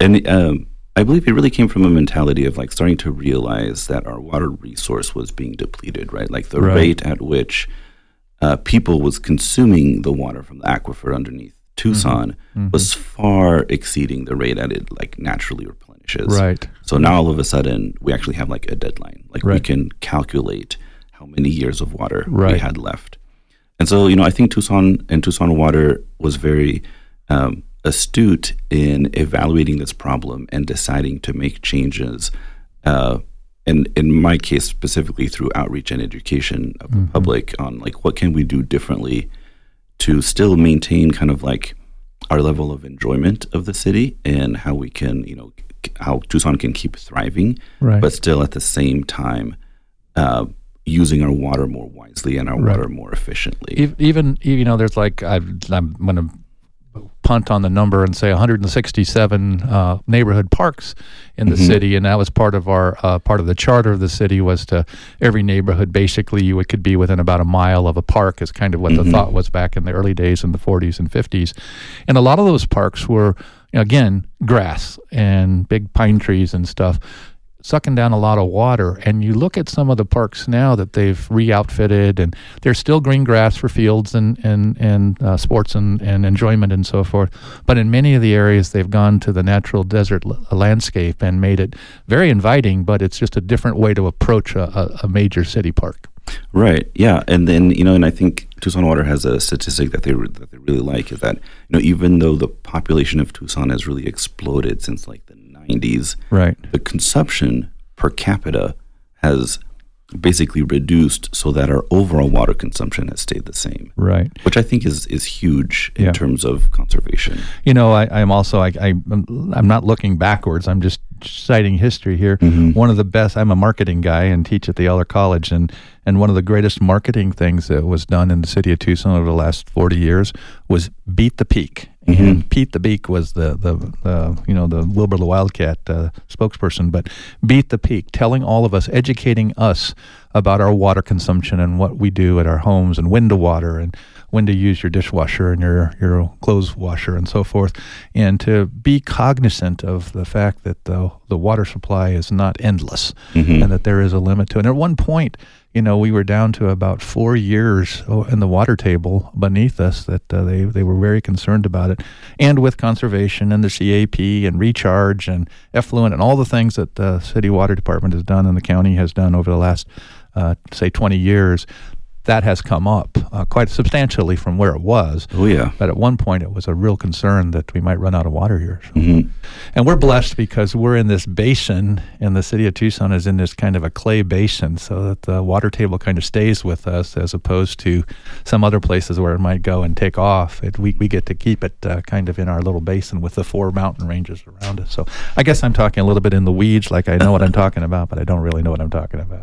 I believe it really came from a mentality of like starting to realize that our water resource was being depleted. Right, like the rate at which people was consuming the water from the aquifer underneath Tucson was far exceeding the rate at it like naturally replenishes. Right. So now all of a sudden we actually have like a deadline. Like we can calculate how many years of water we had left. And so, I think Tucson Water was very astute in evaluating this problem and deciding to make changes. And in my case, specifically through outreach and education of the public on like what can we do differently to still maintain kind of like our level of enjoyment of the city, and how we can, how Tucson can keep thriving, but still at the same time using our water more wisely and our water more efficiently. Even there's like, I'm going to punt on the number and say 167 neighborhood parks in the city, and that was part of our part of the charter of the city was to every neighborhood basically you could be within about a mile of a park is kind of what the thought was back in the early days in the 40s and 50s, and a lot of those parks were again grass and big pine trees and stuff. sucking down a lot of water. And you look at some of the parks now that they've re-outfitted, and there's still green grass for fields and sports and enjoyment and so forth. But in many of the areas, they've gone to the natural desert landscape and made it very inviting, but it's just a different way to approach a major city park. Right. Yeah. And then, and I think Tucson Water has a statistic that they really like, is that, even though the population of Tucson has really exploded since like the 90s, right, the consumption per capita has basically reduced so that our overall water consumption has stayed the same. Right. Which I think is huge in terms of conservation. I'm also, I'm not looking backwards. I'm just citing history here. Mm-hmm. One of the best, I'm a marketing guy and teach at the Eller College, and one of the greatest marketing things that was done in the city of Tucson over the last 40 years was Beat the Peak. Mm-hmm. And Pete the Beak was the Wilbur the Wildcat spokesperson, but Beat the Peak, telling all of us, educating us about our water consumption and what we do at our homes, and when to water, and when to use your dishwasher and your clothes washer and so forth, and to be cognizant of the fact that the water supply is not endless, mm-hmm. and that there is a limit to it. And at one point, we were down to about 4 years in the water table beneath us, that they were very concerned about it. And with conservation and the CAP and recharge and effluent and all the things that the city water department has done and the county has done over the last, 20 years, that has come up quite substantially from where it was. Oh, yeah. But at one point, it was a real concern that we might run out of water here. So. Mm-hmm. And we're blessed because we're in this basin, and the city of Tucson is in this kind of a clay basin, so that the water table kind of stays with us, as opposed to some other places where it might go and take off. We get to keep it kind of in our little basin with the 4 mountain ranges around us. So I guess I'm talking a little bit in the weeds, like I know what I'm talking about, but I don't really know what I'm talking about.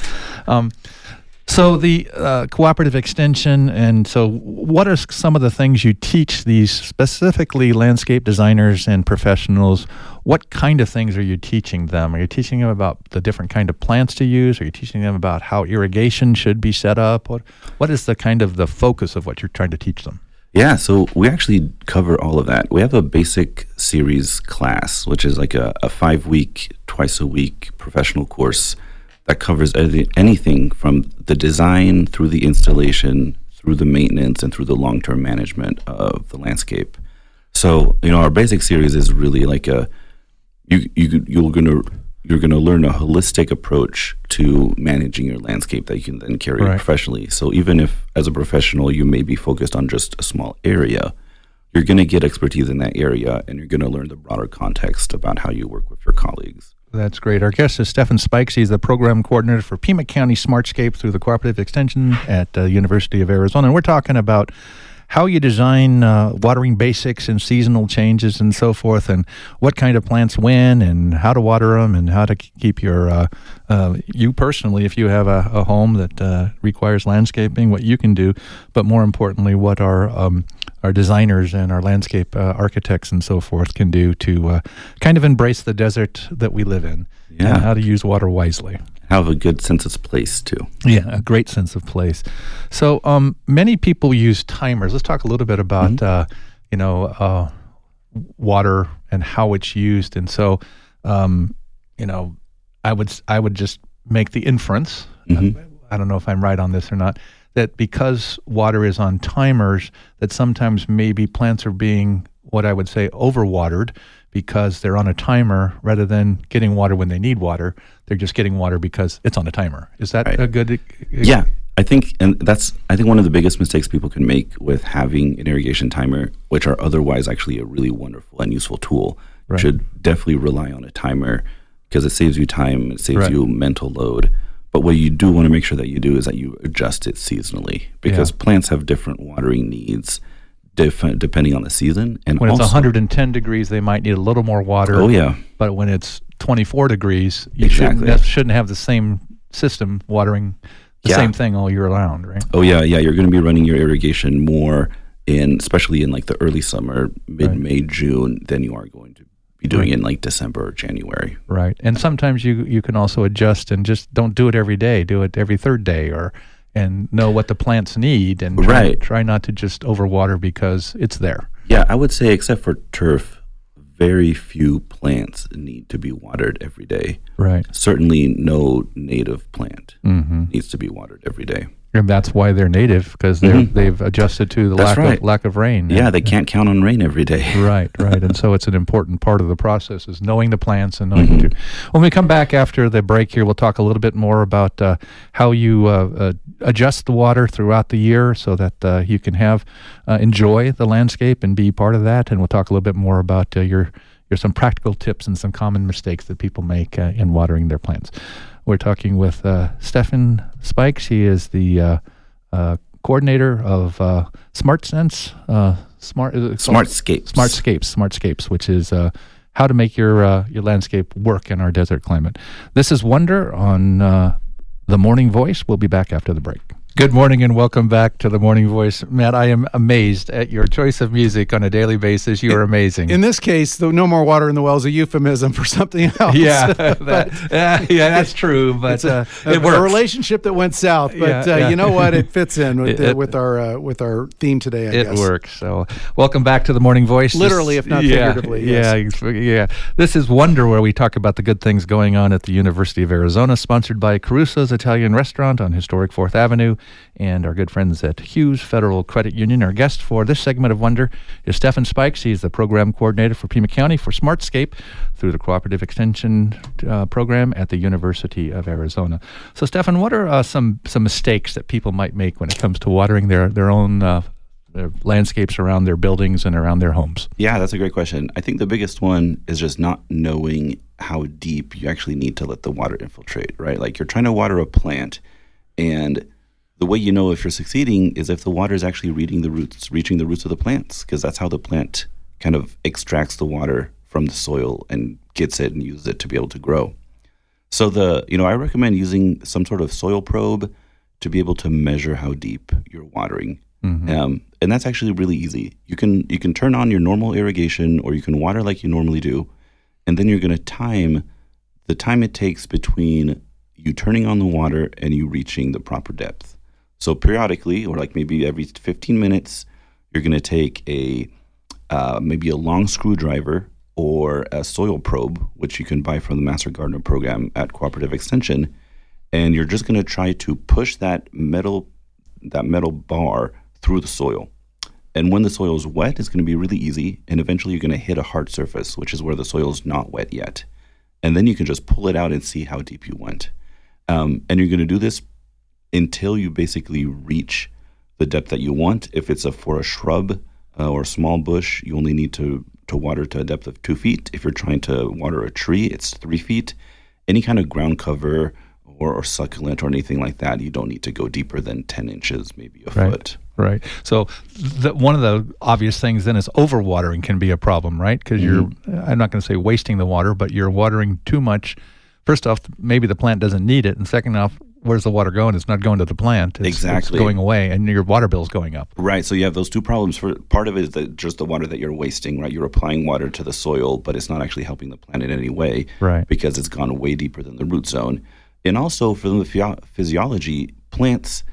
So the cooperative extension, and so what are some of the things you teach these specifically landscape designers and professionals? What kind of things are you teaching them? Are you teaching them about the different kind of plants to use? Are you teaching them about how irrigation should be set up? What is the kind of the focus of what you're trying to teach them? Yeah, so we actually cover all of that. We have a basic series class, which is like a 5-week, twice-a-week professional course that covers anything from the design through the installation, through the maintenance, and through the long-term management of the landscape. So, our basic series is really like you're gonna learn a holistic approach to managing your landscape that you can then carry professionally. So even if as a professional you may be focused on just a small area, you're gonna get expertise in that area, and you're gonna learn the broader context about how you work with your colleagues. That's great. Our guest is Stephan Spikes. He's the program coordinator for Pima County Smartscape through the Cooperative Extension at the University of Arizona. And we're talking about how you design watering basics and seasonal changes and so forth, and what kind of plants when, and how to water them, and how to keep your, you personally, if you have a home that requires landscaping, what you can do, but more importantly, what our designers and our landscape architects and so forth can do to kind of embrace the desert that we live in, and how to use water wisely. Have a good sense of place, too. Yeah, a great sense of place. So many people use timers. Let's talk a little bit about, water and how it's used. And so, I would just make the inference, I don't know if I'm right on this or not, that because water is on timers, that sometimes maybe plants are being, what I would say, overwatered because they're on a timer rather than getting water when they need water. They're just getting water because it's on a timer. Is that a good? Yeah, I think one of the biggest mistakes people can make with having an irrigation timer, which are otherwise actually a really wonderful and useful tool, should definitely rely on a timer because it saves you time, it saves you mental load. But what you do want to make sure that you do is that you adjust it seasonally, because plants have different watering needs depending on the season. And when it's 110 degrees, they might need a little more water. Oh, yeah. But when it's 24 degrees, you shouldn't have the same system watering the same thing all year round, right? Oh, yeah. You're going to be running your irrigation more especially in like the early summer, mid-May, June, than you are going to be doing in like December or January. Right. And sometimes you can also adjust and just don't do it every day. Do it every third day and know what the plants need and try not to just overwater because it's there. Yeah, I would say except for turf, very few plants need to be watered every day. Right. Certainly no native plant needs to be watered every day. And that's why they're native, because they've adjusted to the lack of rain. Yeah, they can't count on rain every day. Right. And so it's an important part of the process is knowing the plants and knowing to. When we come back after the break here, we'll talk a little bit more about how you adjust the water throughout the year so that you can enjoy the landscape and be part of that. And we'll talk a little bit more about your some practical tips and some common mistakes that people make in watering their plants. We're talking with Stefan Spikes. He is the coordinator of SmartSense, Smartscapes, which is how to make your landscape work in our desert climate. This is Wonder on The Morning Voice. We'll be back after the break. Good morning and welcome back to The Morning Voice. Matt, I am amazed at your choice of music on a daily basis. You are amazing. In this case, the no more water in the well is a euphemism for something else. Yeah, that's true. But it works. A relationship that went south. But you know what? It fits in with our theme today, I guess. It works. So welcome back to The Morning Voice. Literally, if not figuratively. Yes. Yeah. This is Wonder, where we talk about the good things going on at the University of Arizona, sponsored by Caruso's Italian Restaurant on historic 4th Avenue. And our good friends at Hughes Federal Credit Union. Our guest for this segment of Wonder is Stefan Spikes. He's the program coordinator for Pima County for Smartscape through the Cooperative Extension Program at the University of Arizona. So, Stefan, what are some mistakes that people might make when it comes to watering their own their landscapes around their buildings and around their homes? Yeah, that's a great question. I think the biggest one is just not knowing how deep you actually need to let the water infiltrate, right? Like you're trying to water a plant, and the way you know if you're succeeding is if the water is actually reaching the roots of the plants, because that's how the plant kind of extracts the water from the soil and gets it and uses it to be able to grow. So I recommend using some sort of soil probe to be able to measure how deep you're watering. And that's actually really easy. You can turn on your normal irrigation, or you can water like you normally do, and then you're going to time the time it takes between you turning on the water and you reaching the proper depth. So periodically, or like maybe every 15 minutes, you're going to take maybe a long screwdriver or a soil probe, which you can buy from the Master Gardener program at Cooperative Extension, and you're just going to try to push that metal bar through the soil. And when the soil is wet, it's going to be really easy, and eventually you're going to hit a hard surface, which is where the soil is not wet yet. And then you can just pull it out and see how deep you went. And you're going to do this until you basically reach the depth that you want. If it's for a shrub or a small bush, you only need to water to a depth of 2 feet. If you're trying to water a tree, it's 3 feet. Any kind of ground cover or succulent or anything like that, you don't need to go deeper than 10 inches, maybe a foot. Right. So one of the obvious things then is overwatering can be a problem, right? Because you're, I'm not going to say wasting the water, but you're watering too much. First off, maybe the plant doesn't need it. And second off, where's the water going? It's not going to the plant. It's going away, and your water bill's going up. Right. So you have those two problems. Part of it is just the water that you're wasting, right? You're applying water to the soil, but it's not actually helping the plant in any way, right? Because it's gone way deeper than the root zone. And also for the physiology, plants,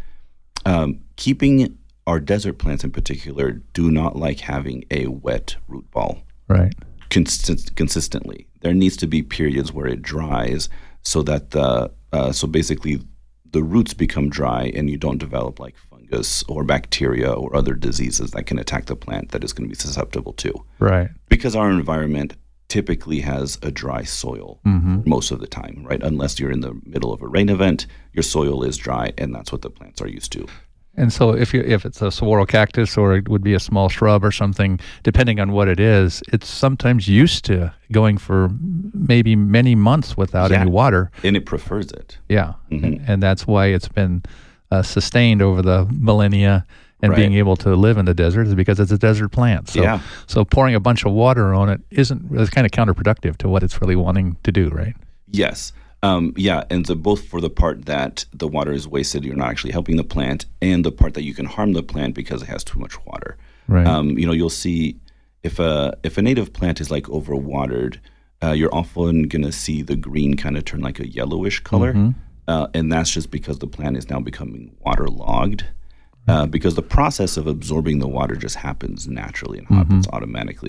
keeping our desert plants in particular, do not like having a wet root ball. Right. Consistently. There needs to be periods where it dries so that so basically the roots become dry and you don't develop like fungus or bacteria or other diseases that can attack the plant that is going to be susceptible to. Right. Because our environment typically has a dry soil most of the time, right? Unless you're in the middle of a rain event, your soil is dry, and that's what the plants are used to. And so if it's a saguaro cactus, or it would be a small shrub or something, depending on what it is, it's sometimes used to going for maybe many months without any water. And it prefers it. Yeah. And that's why it's been sustained over the millennia and being able to live in the desert is because it's a desert plant. So, so pouring a bunch of water on it is kind of counterproductive to what it's really wanting to do, right? Yes. And so both for the part that the water is wasted, you're not actually helping the plant, and the part that you can harm the plant because it has too much water. Right. You'll see if a native plant is like overwatered, you're often going to see the green kind of turn like a yellowish color, and that's just because the plant is now becoming waterlogged. Because the process of absorbing the water just happens naturally and happens automatically.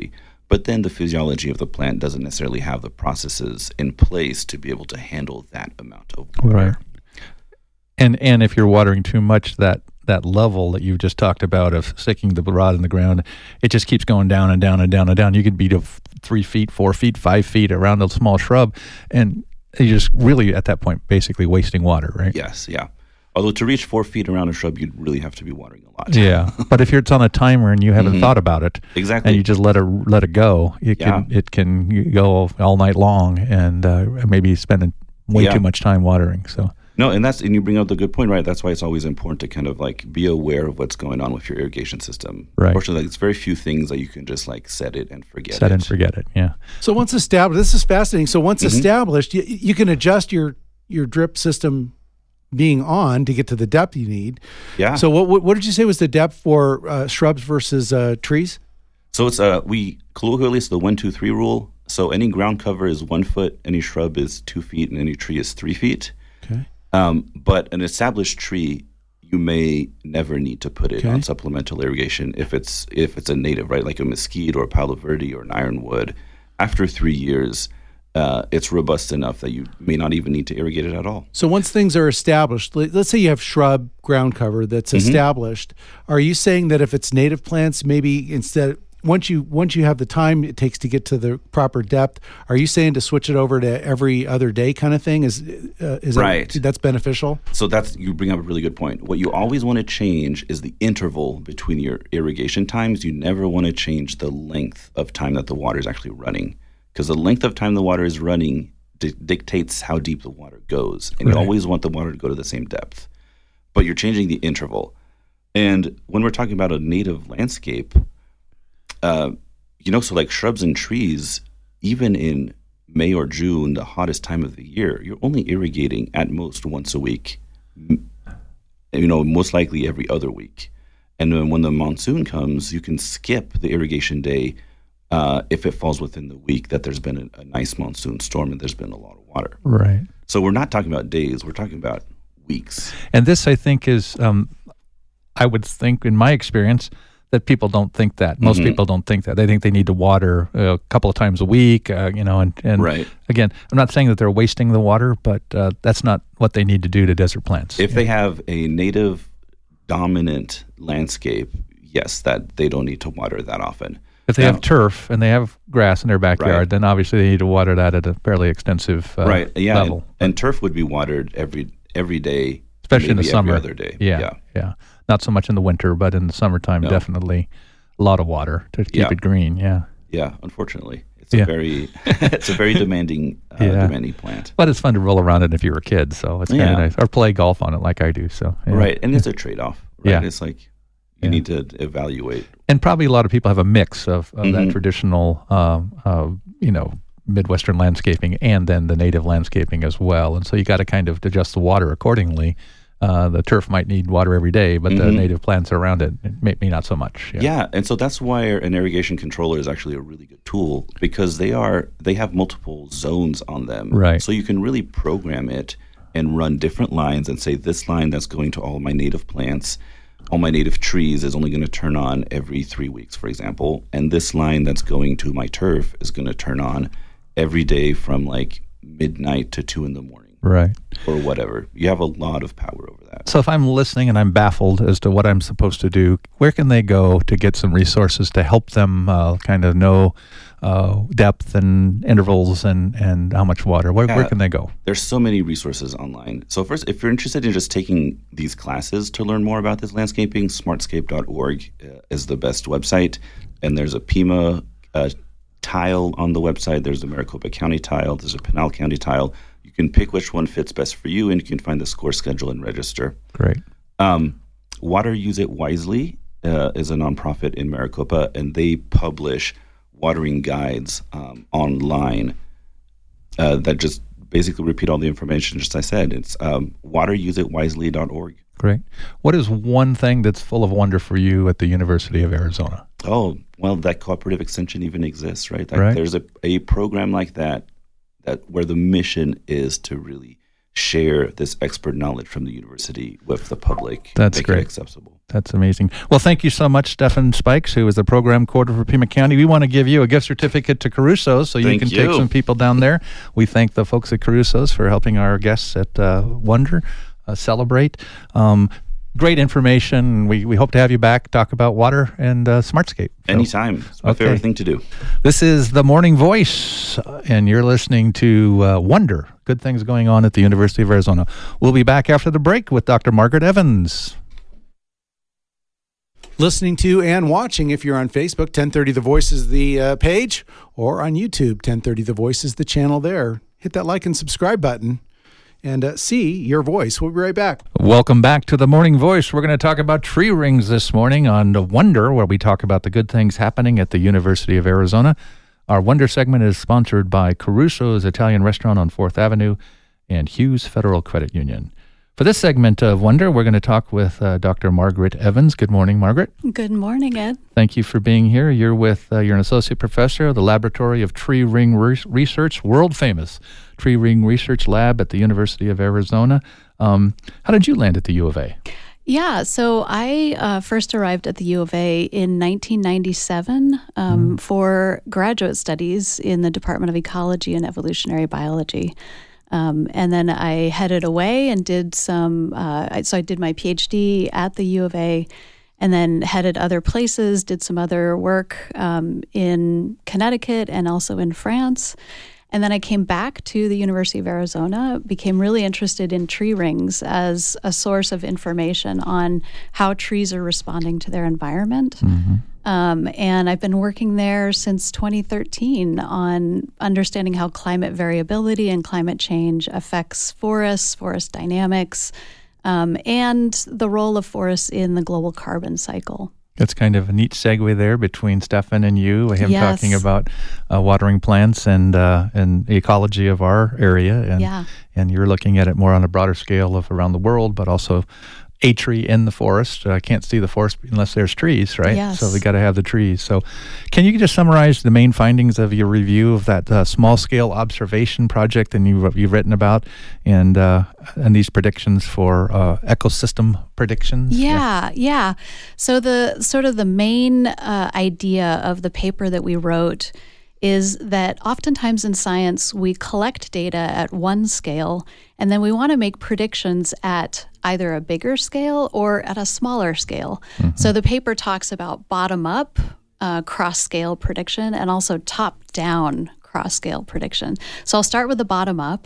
But then the physiology of the plant doesn't necessarily have the processes in place to be able to handle that amount of water. Right. And if you're watering too much, that level that you just talked about of sticking the rod in the ground, it just keeps going down and down and down and down. You could be to 3 feet, 4 feet, 5 feet around a small shrub, and you're just really at that point basically wasting water, right? Yes, yeah. Although to reach 4 feet around a shrub, you'd really have to be watering a lot. Yeah, but if it's on a timer and you haven't thought about it, Exactly. and you just let it go, it can go all night long, and maybe spending way too much time watering. So no, and you bring up the good point, right? That's why it's always important to kind of like be aware of what's going on with your irrigation system. Right. Unfortunately, it's very few things that you can just like set it and forget. Set and forget it. Yeah. So once established, this is fascinating. So once established, you can adjust your drip system being on to get to the depth you need. Yeah. So what did you say was the depth for shrubs versus trees? So it's colloquially it's the 1, 2, 3 rule. So any ground cover is 1 foot, any shrub is 2 feet, and any tree is 3 feet. Okay. But an established tree, you may never need to put it on supplemental irrigation if it's a native, right? Like a mesquite or a palo verde or an ironwood. After 3 years, it's robust enough that you may not even need to irrigate it at all. So once things are established, let's say you have shrub ground cover that's established, are you saying that if it's native plants, maybe instead once you have the time it takes to get to the proper depth, are you saying to switch it over to every other day kind of thing? Is right. That's beneficial? So you bring up a really good point. What you always want to change is the interval between your irrigation times. You never want to change the length of time that the water is actually running, because the length of time the water is running dictates how deep the water goes, and you always want the water to go to the same depth. But you're changing the interval. And when we're talking about a native landscape, so like shrubs and trees, even in May or June, the hottest time of the year, you're only irrigating at most once a week, most likely every other week. And then when the monsoon comes, you can skip the irrigation day if it falls within the week that there's been a nice monsoon storm and there's been a lot of water. Right. So we're not talking about days, we're talking about weeks. And this, I think, is, I would think, in my experience, that people don't think that. Most people don't think that. They think they need to water a couple of times a week, and right. Again, I'm not saying that they're wasting the water, but that's not what they need to do to desert plants. If they have a native dominant landscape, yes, that they don't need to water that often. If they have turf and they have grass in their backyard, then obviously they need to water that at a fairly extensive level. And turf would be watered every day, especially in the summer. Every other day. Yeah. Not so much in the winter, but in the summertime, definitely a lot of water to keep it green. Yeah. Yeah. Unfortunately, it's a very demanding plant. But it's fun to roll around it if you were a kid, so it's kind of nice. Or play golf on it like I do. So right, and it's a trade-off. Right? Yeah. It's like you need to evaluate. And probably a lot of people have a mix of that traditional, Midwestern landscaping and then the native landscaping as well. And so you got to kind of adjust the water accordingly. The turf might need water every day, but the native plants around it may not so much. Yeah, and so that's why an irrigation controller is actually a really good tool, because they have multiple zones on them. Right. So you can really program it and run different lines and say, this line that's going to all my native plants, all my native trees is only going to turn on every 3 weeks, for example. And this line that's going to my turf is going to turn on every day from like midnight to 2 a.m. Right. Or whatever. You have a lot of power over that. So if I'm listening and I'm baffled as to what I'm supposed to do, where can they go to get some resources to help them kind of know depth and intervals and how much water? Where can they go? There's so many resources online. So first, if you're interested in just taking these classes to learn more about this landscaping, smartscape.org is the best website. And there's a Pima tile on the website. There's a Maricopa County tile. There's a Pinal County tile. You can pick which one fits best for you, and you can find the score schedule and register. Great. Water Use It Wisely is a nonprofit in Maricopa, and they publish watering guides online that just basically repeat all the information just I said. It's wateruseitwisely.org. Great. What is one thing that's full of wonder for you at the University of Arizona? Oh, well, that cooperative extension even exists, right? Right. There's a program like that where the mission is to really share this expert knowledge from the university with the public. That's make great. It accessible. That's amazing. Well, thank you so much, Stefan Spikes, who is the program coordinator for Pima County. We want to give you a gift certificate to Caruso's so you can take some people down there. We thank the folks at Caruso's for helping our guests at Wonder celebrate. Great information. We hope to have you back, talk about water and Smartscape. Anytime. It's my favorite thing to do. This is The Morning Voice, and you're listening to Wonder. Good things going on at the University of Arizona. We'll be back after the break with Dr. Margaret Evans. Listening to and watching, if you're on Facebook, 1030 The Voice is the page, or on YouTube, 1030 The Voice is the channel there. Hit that like and subscribe button and see your voice. We'll be right back. Welcome back to The Morning Voice. We're going to talk about tree rings this morning on Wonder, where we talk about the good things happening at the University of Arizona. Our Wonder segment is sponsored by Caruso's Italian Restaurant on 4th Avenue and Hughes Federal Credit Union. For this segment of Wonder, we're going to talk with Dr. Margaret Evans. Good morning, Margaret. Good morning, Ed. Thank you for being here. You're an associate professor of the Laboratory of Tree Ring Research, world famous Tree Ring Research Lab at the University of Arizona. How did you land at the U of A? Yeah, so I first arrived at the U of A in 1997 for graduate studies in the Department of Ecology and Evolutionary Biology. And then I headed away and did so I did my PhD at the U of A and then headed other places, did some other work in Connecticut and also in France. And then I came back to the University of Arizona, became really interested in tree rings as a source of information on how trees are responding to their environment. And I've been working there since 2013 on understanding how climate variability and climate change affects forests, forest dynamics, and the role of forests in the global carbon cycle. That's kind of a neat segue there between Stefan and you, him Yes. talking about watering plants and the ecology of our area. And you're looking at it more on a broader scale of around the world, but also a tree in the forest. I can't see the forest unless there's trees, right? Yes. So we got to have the trees. So can you just summarize the main findings of your review of that small-scale observation project that you've written about and these predictions for ecosystem predictions? Yeah. So the main idea of the paper that we wrote is that oftentimes in science we collect data at one scale and then we want to make predictions at either a bigger scale or at a smaller scale. So the paper talks about bottom-up cross-scale prediction and also top-down cross-scale prediction. So I'll start with the bottom-up.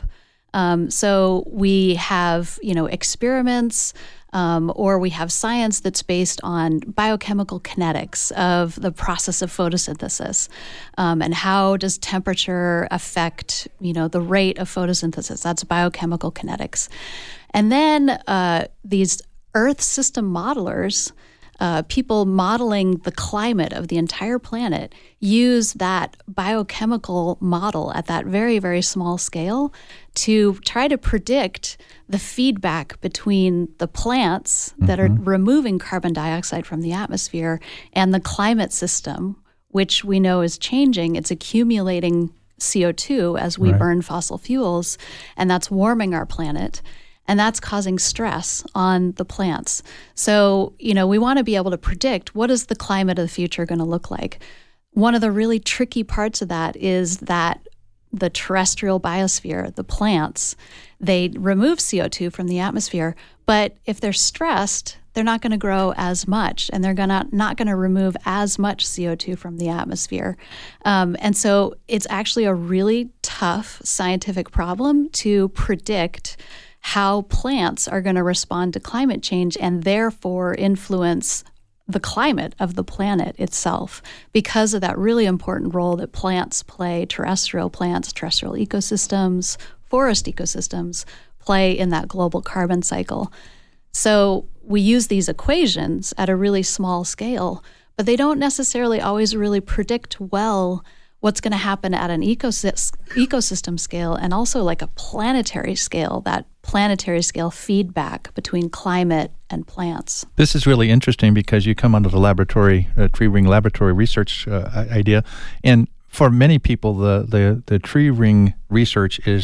So we have, experiments or we have science that's based on biochemical kinetics of the process of photosynthesis and how does temperature affect, the rate of photosynthesis. That's biochemical kinetics. And then these Earth system modelers, people modeling the climate of the entire planet, use that biochemical model at that very, very small scale to try to predict the feedback between the plants that are removing carbon dioxide from the atmosphere and the climate system, which we know is changing. It's accumulating CO2 as we burn fossil fuels, and that's warming our planet. And that's causing stress on the plants. So, we want to be able to predict what is the climate of the future going to look like. One of the really tricky parts of that is that the terrestrial biosphere, the plants, they remove CO2 from the atmosphere, but if they're stressed, they're not going to grow as much, and they're not going to remove as much CO2 from the atmosphere. And so it's actually a really tough scientific problem to predict how plants are going to respond to climate change and therefore influence the climate of the planet itself because of that really important role that plants play, terrestrial ecosystems, forest ecosystems play in that global carbon cycle. So we use these equations at a really small scale, but they don't necessarily always really predict well what's going to happen at an ecosystem scale and also like a planetary scale, that planetary scale feedback between climate and plants. This is really interesting because you come under the laboratory, tree ring laboratory research idea. And for many people, the tree ring research is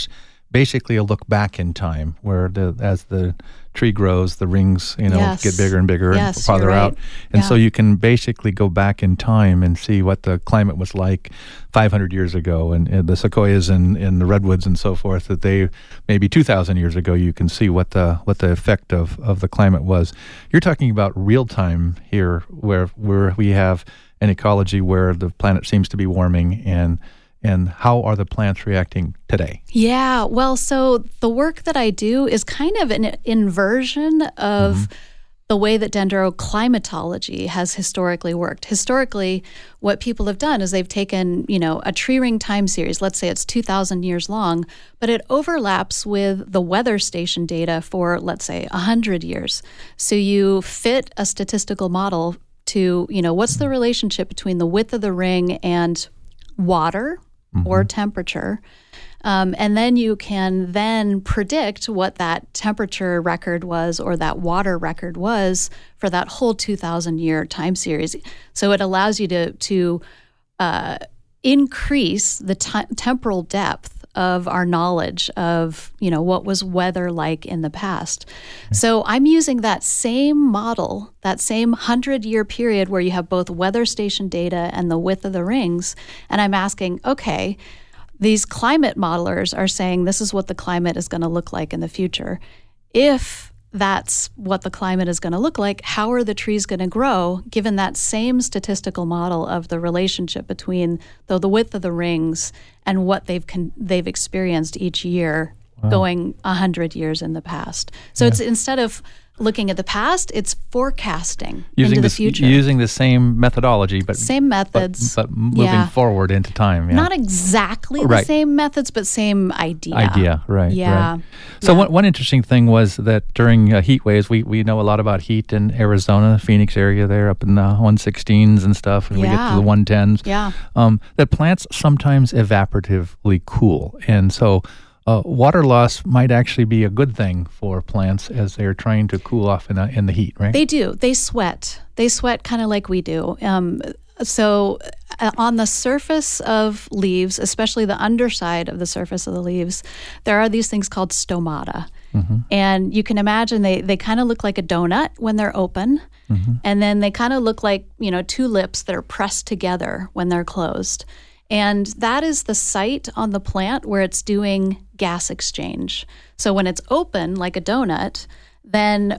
basically a look back in time, where as the tree grows, the rings, get bigger and bigger and farther out. And so you can basically go back in time and see what the climate was like 500 years ago, and the sequoias and the redwoods and so forth, that they maybe 2,000 years ago, you can see what the effect of the climate was. You're talking about real time here, where we have an ecology where the planet seems to be warming, and how are the plants reacting today? Yeah, well, so the work that I do is kind of an inversion of the way that dendroclimatology has historically worked. Historically, what people have done is they've taken, a tree ring time series, let's say it's 2,000 years long, but it overlaps with the weather station data for, let's say, 100 years. So you fit a statistical model to, what's the relationship between the width of the ring and water or temperature. And then you can then predict what that temperature record was or that water record was for that whole 2,000-year time series. So it allows you to increase the temporal depth of our knowledge of, what was weather like in the past. So I'm using that same model, that same 100-year period where you have both weather station data and the width of the rings, and I'm asking, okay, these climate modelers are saying this is what the climate is going to look like in the future. If that's what the climate is going to look like, how are the trees going to grow given that same statistical model of the relationship between the width of the rings and what they've experienced each year going 100 years in the past. So it's, instead of looking at the past, it's forecasting into the future. Using the same methodology, but same methods, but moving forward into time. Yeah. Not exactly the same methods, but same idea. Right. Yeah. Right. So one interesting thing was that during heat waves, we know a lot about heat in Arizona, Phoenix area there, up in the 116s and stuff, and we get to the 110s. Yeah. That plants sometimes evaporatively cool, and so water loss might actually be a good thing for plants as they're trying to cool off in the heat, right? They do. They sweat. They sweat kind of like we do. So on the surface of leaves, especially the underside of the surface of the leaves, there are these things called stomata. And you can imagine they kind of look like a donut when they're open. And then they kind of look like, two lips that are pressed together when they're closed. And that is the site on the plant where it's doing gas exchange. So when it's open, like a donut, then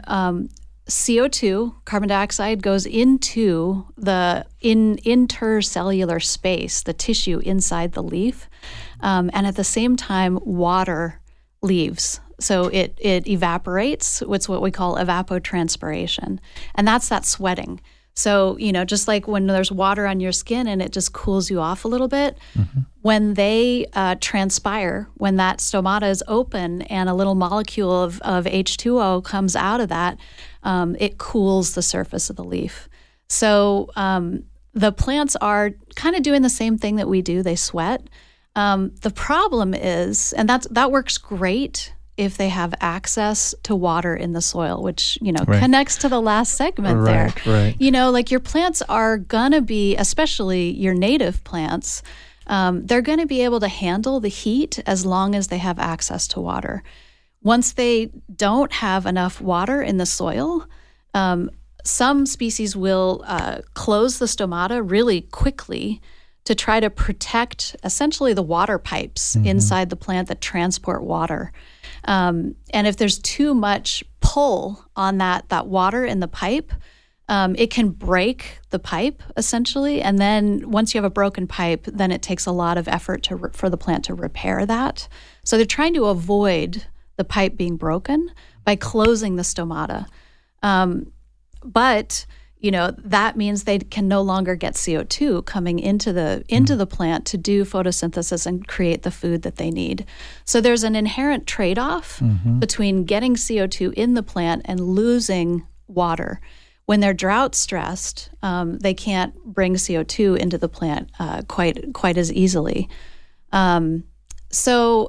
CO2, carbon dioxide, goes into the intercellular space, the tissue inside the leaf. And at the same time, water leaves. So it evaporates. It's what we call evapotranspiration. And that's that sweating. So, just like when there's water on your skin and it just cools you off a little bit, when they transpire, when that stomata is open and a little molecule of H2O comes out of that, it cools the surface of the leaf. So the plants are kind of doing the same thing that we do. They sweat. The problem is, and that works great if they have access to water in the soil, which, connects to the last segment there. Right. Like your plants are going to be, especially your native plants, they're going to be able to handle the heat as long as they have access to water. Once they don't have enough water in the soil, some species will close the stomata really quickly to try to protect essentially the water pipes inside the plant that transport water. And if there's too much pull on that water in the pipe, it can break the pipe essentially. And then once you have a broken pipe, then it takes a lot of effort for the plant to repair that. So they're trying to avoid the pipe being broken by closing the stomata. But that means they can no longer get CO2 coming into the plant to do photosynthesis and create the food that they need. So there's an inherent trade-off between getting CO2 in the plant and losing water. When they're drought stressed, they can't bring CO2 into the plant quite as easily. So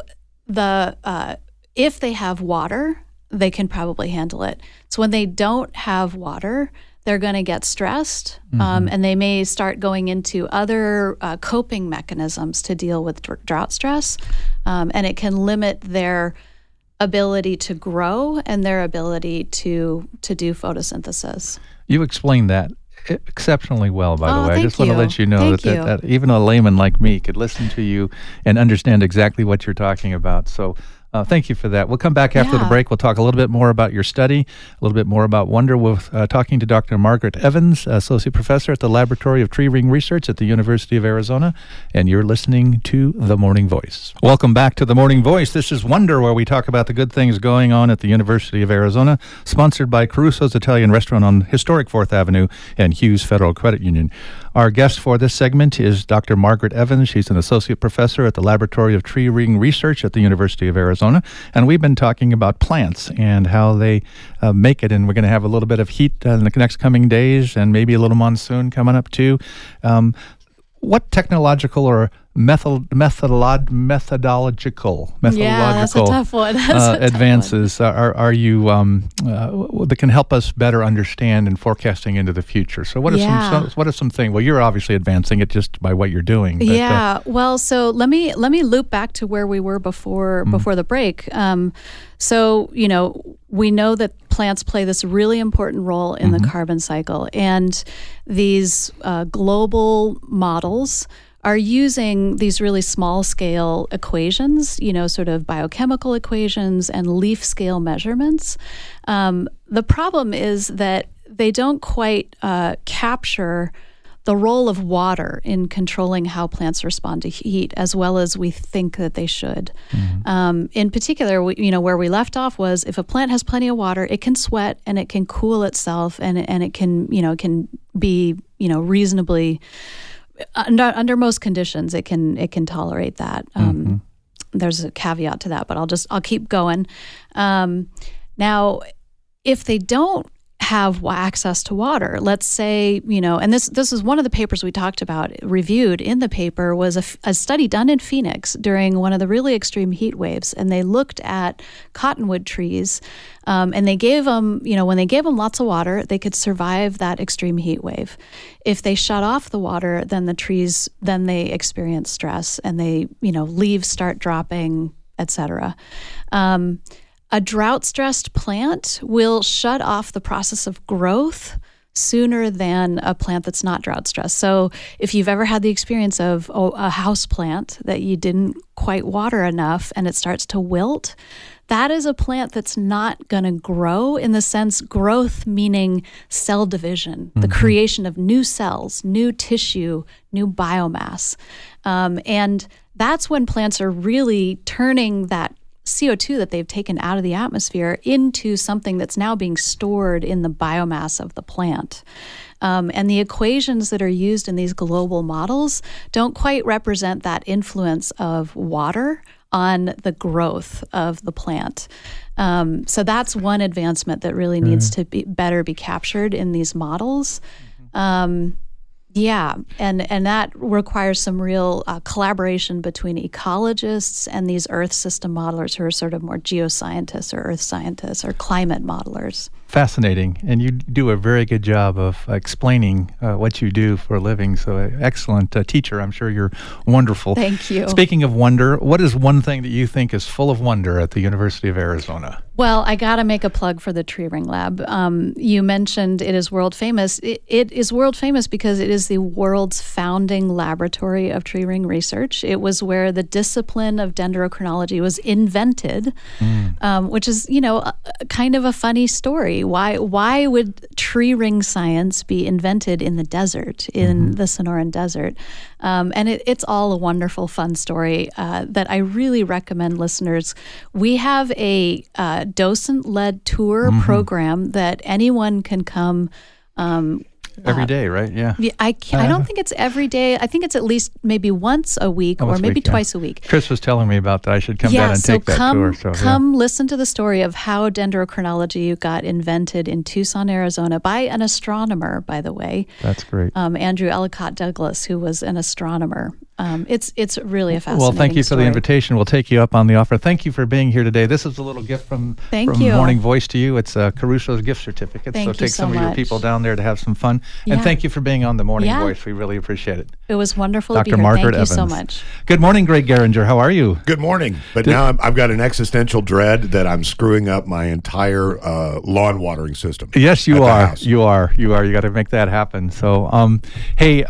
if they have water, they can probably handle it. So when they don't have water, they're going to get stressed, and they may start going into other coping mechanisms to deal with drought stress, and it can limit their ability to grow and their ability to do photosynthesis. You explained that exceptionally well, by the way. I just want to let you know that even a layman like me could listen to you and understand exactly what you're talking about. So thank you for that. We'll come back after the break. We'll talk a little bit more about your study, a little bit more about Wonder. We're talking to Dr. Margaret Evans, Associate Professor at the Laboratory of Tree Ring Research at the University of Arizona, and you're listening to The Morning Voice. Welcome back to The Morning Voice. This is Wonder, where we talk about the good things going on at the University of Arizona, sponsored by Caruso's Italian Restaurant on historic 4th Avenue and Hughes Federal Credit Union. Our guest for this segment is Dr. Margaret Evans. She's an Associate Professor at the Laboratory of Tree Ring Research at the University of Arizona. And we've been talking about plants and how they make it. And we're going to have a little bit of heat in the next coming days and maybe a little monsoon coming up too. What technological or methodological that's a tough one. advances are you that can help us better understand and forecasting into the future? So what are some things? Well, you're obviously advancing it just by what you're doing. But, well, so let me loop back to where we were before the break. So, we know that plants play this really important role in the carbon cycle, and these global models are using these really small scale equations, sort of biochemical equations and leaf scale measurements. The problem is that they don't quite capture the role of water in controlling how plants respond to heat as well as we think that they should. In particular, where we left off was if a plant has plenty of water, it can sweat and it can cool itself, and it can, can be, reasonably under most conditions, it can tolerate that. There's a caveat to that, but I'll keep going. Now, if they don't have access to water, let's say, and this is one of the papers we talked about, reviewed in the paper, was a study done in Phoenix during one of the really extreme heat waves, and they looked at cottonwood trees, and they gave them, when they gave them lots of water, they could survive that extreme heat wave. If they shut off the water, then the trees, then they experience stress, and they, leaves start dropping, etc. A drought-stressed plant will shut off the process of growth sooner than a plant that's not drought-stressed. So if you've ever had the experience of a house plant that you didn't quite water enough and it starts to wilt, that is a plant that's not going to grow, in the sense growth meaning cell division, the creation of new cells, new tissue, new biomass. And that's when plants are really turning that CO2 that they've taken out of the atmosphere into something that's now being stored in the biomass of the plant. And the equations that are used in these global models don't quite represent that influence of water on the growth of the plant. So that's one advancement that really needs to be captured in these models. Yeah, and that requires some real collaboration between ecologists and these Earth system modelers who are sort of more geoscientists or earth scientists or climate modelers. Fascinating. And you do a very good job of explaining what you do for a living. So excellent teacher. I'm sure you're wonderful. Thank you. Speaking of wonder, what is one thing that you think is full of wonder at the University of Arizona? Well, I got to make a plug for the Tree Ring Lab. You mentioned it is world famous. It is world famous because it is the world's founding laboratory of tree ring research. It was where the discipline of dendrochronology was invented, which is, kind of a funny story. Why would tree ring science be invented in the desert, in the Sonoran Desert? And it's all a wonderful, fun story that I really recommend listeners. We have a docent-led tour program that anyone can come every day, right? Yeah. I don't think it's every day. I think it's at least maybe once a week or maybe twice a week. Chris was telling me about that. I should come down and take that tour. So come listen to the story of how dendrochronology got invented in Tucson, Arizona by an astronomer, by the way. That's great. Andrew Ellicott Douglas, who was an astronomer. It's really a fascinating Well, thank you for the story. invitation. We'll take you up on the offer. Thank you for being here today. This is a little gift from you. Morning Voice to you. It's Caruso's gift certificate. Thank so you take so some of your much. people down there to have some fun. Yeah. And thank you for being on the Morning Yeah. Voice. We really appreciate it. It was wonderful to Dr. be here. Margaret Thank you so Evans. much. Good morning, Greg Geringer. How are you? Good morning. But now I've got an existential dread that I'm screwing up my entire lawn watering system. Yes, you at the are. house. You are. You got to make that happen. So, hey,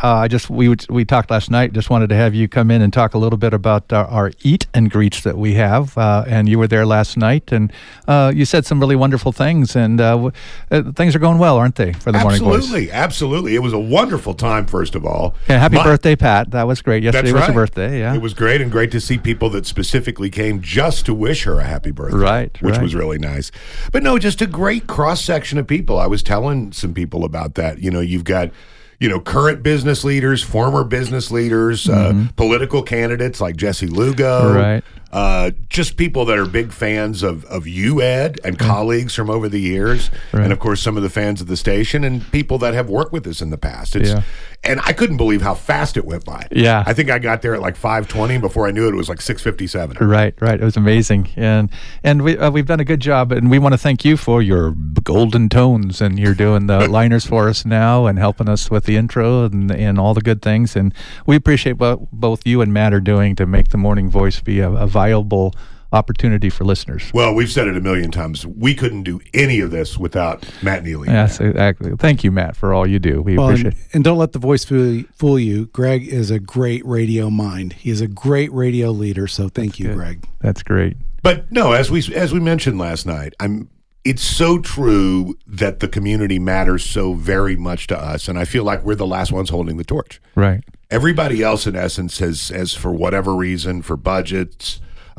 we talked last night. Just wanted to have you come in and talk a little bit about our eat and greets that we have. And you were there last night, and you said some really wonderful things. And things are going well, aren't they, for the Morning Voice? Absolutely. It was a wonderful time, first of all. Yeah, happy birthday, Pat. That was great. Yesterday That's was right. her birthday. Yeah, It was great, and great to see people that specifically came just to wish her a happy birthday. Right, Which right. was really nice. But no, just a great cross-section of people. I was telling some people about that. You've got current business leaders, former business leaders, political candidates like Jesse Lugo. Right. Just people that are big fans of you, Ed, and colleagues from over the years. Right. And, of course, some of the fans of the station and people that have worked with us in the past. And I couldn't believe how fast it went by. Yeah. I think I got there at like 5:20, and before I knew it was like 6:57. Right. It was amazing, and we've done a good job, and we want to thank you for your golden tones, and you're doing the liners for us now, and helping us with the intro and all the good things, and we appreciate what both you and Matt are doing to make the Morning Voice be a viable opportunity for listeners. Well, we've said it a million times. We couldn't do any of this without Matt Neely. Yes, exactly. Thank you, Matt, for all you do. We Well, appreciate it. and don't let the voice fool you. Greg is a great radio mind. He is a great radio leader. So thank you, Good. Greg. That's great. But no, as we mentioned last night, it's so true that the community matters so very much to us, and I feel like we're the last ones holding the torch. Right. Everybody else, in essence, has for whatever reason, for budgets,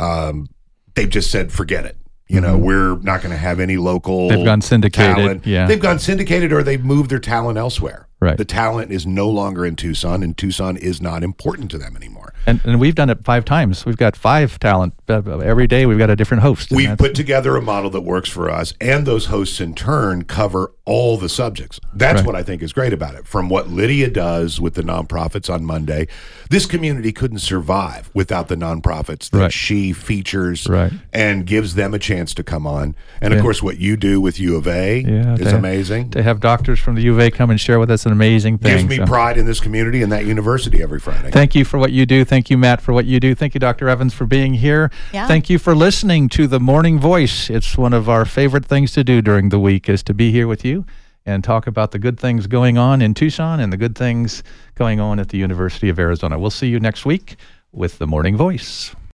they've just said, forget it. We're not going to have any local They've gone syndicated, talent. yeah. They've gone syndicated, or they've moved their talent elsewhere. Right. The talent is no longer in Tucson, and Tucson is not important to them anymore. And we've done it 5 times. We've got 5 talent. Every day we've got a different host. and We've that's- put together a model that works for us, and those hosts in turn cover all the subjects. That's Right. what I think is great about it. From what Lydia does with the nonprofits on Monday, this community couldn't survive without the nonprofits that Right. she features Right. and gives them a chance to come on. And of Yeah. course, what you do with U of A Yeah, is amazing. To have doctors from the U of A come and share with us an amazing thing. Gives me So pride in this community and that university every Friday. Thank you for what you do. Thank you, Matt, for what you do. Thank you, Dr. Evans, for being here. Yeah. Thank you for listening to The Morning Voice. It's one of our favorite things to do during the week is to be here with you and talk about the good things going on in Tucson and the good things going on at the University of Arizona. We'll see you next week with The Morning Voice.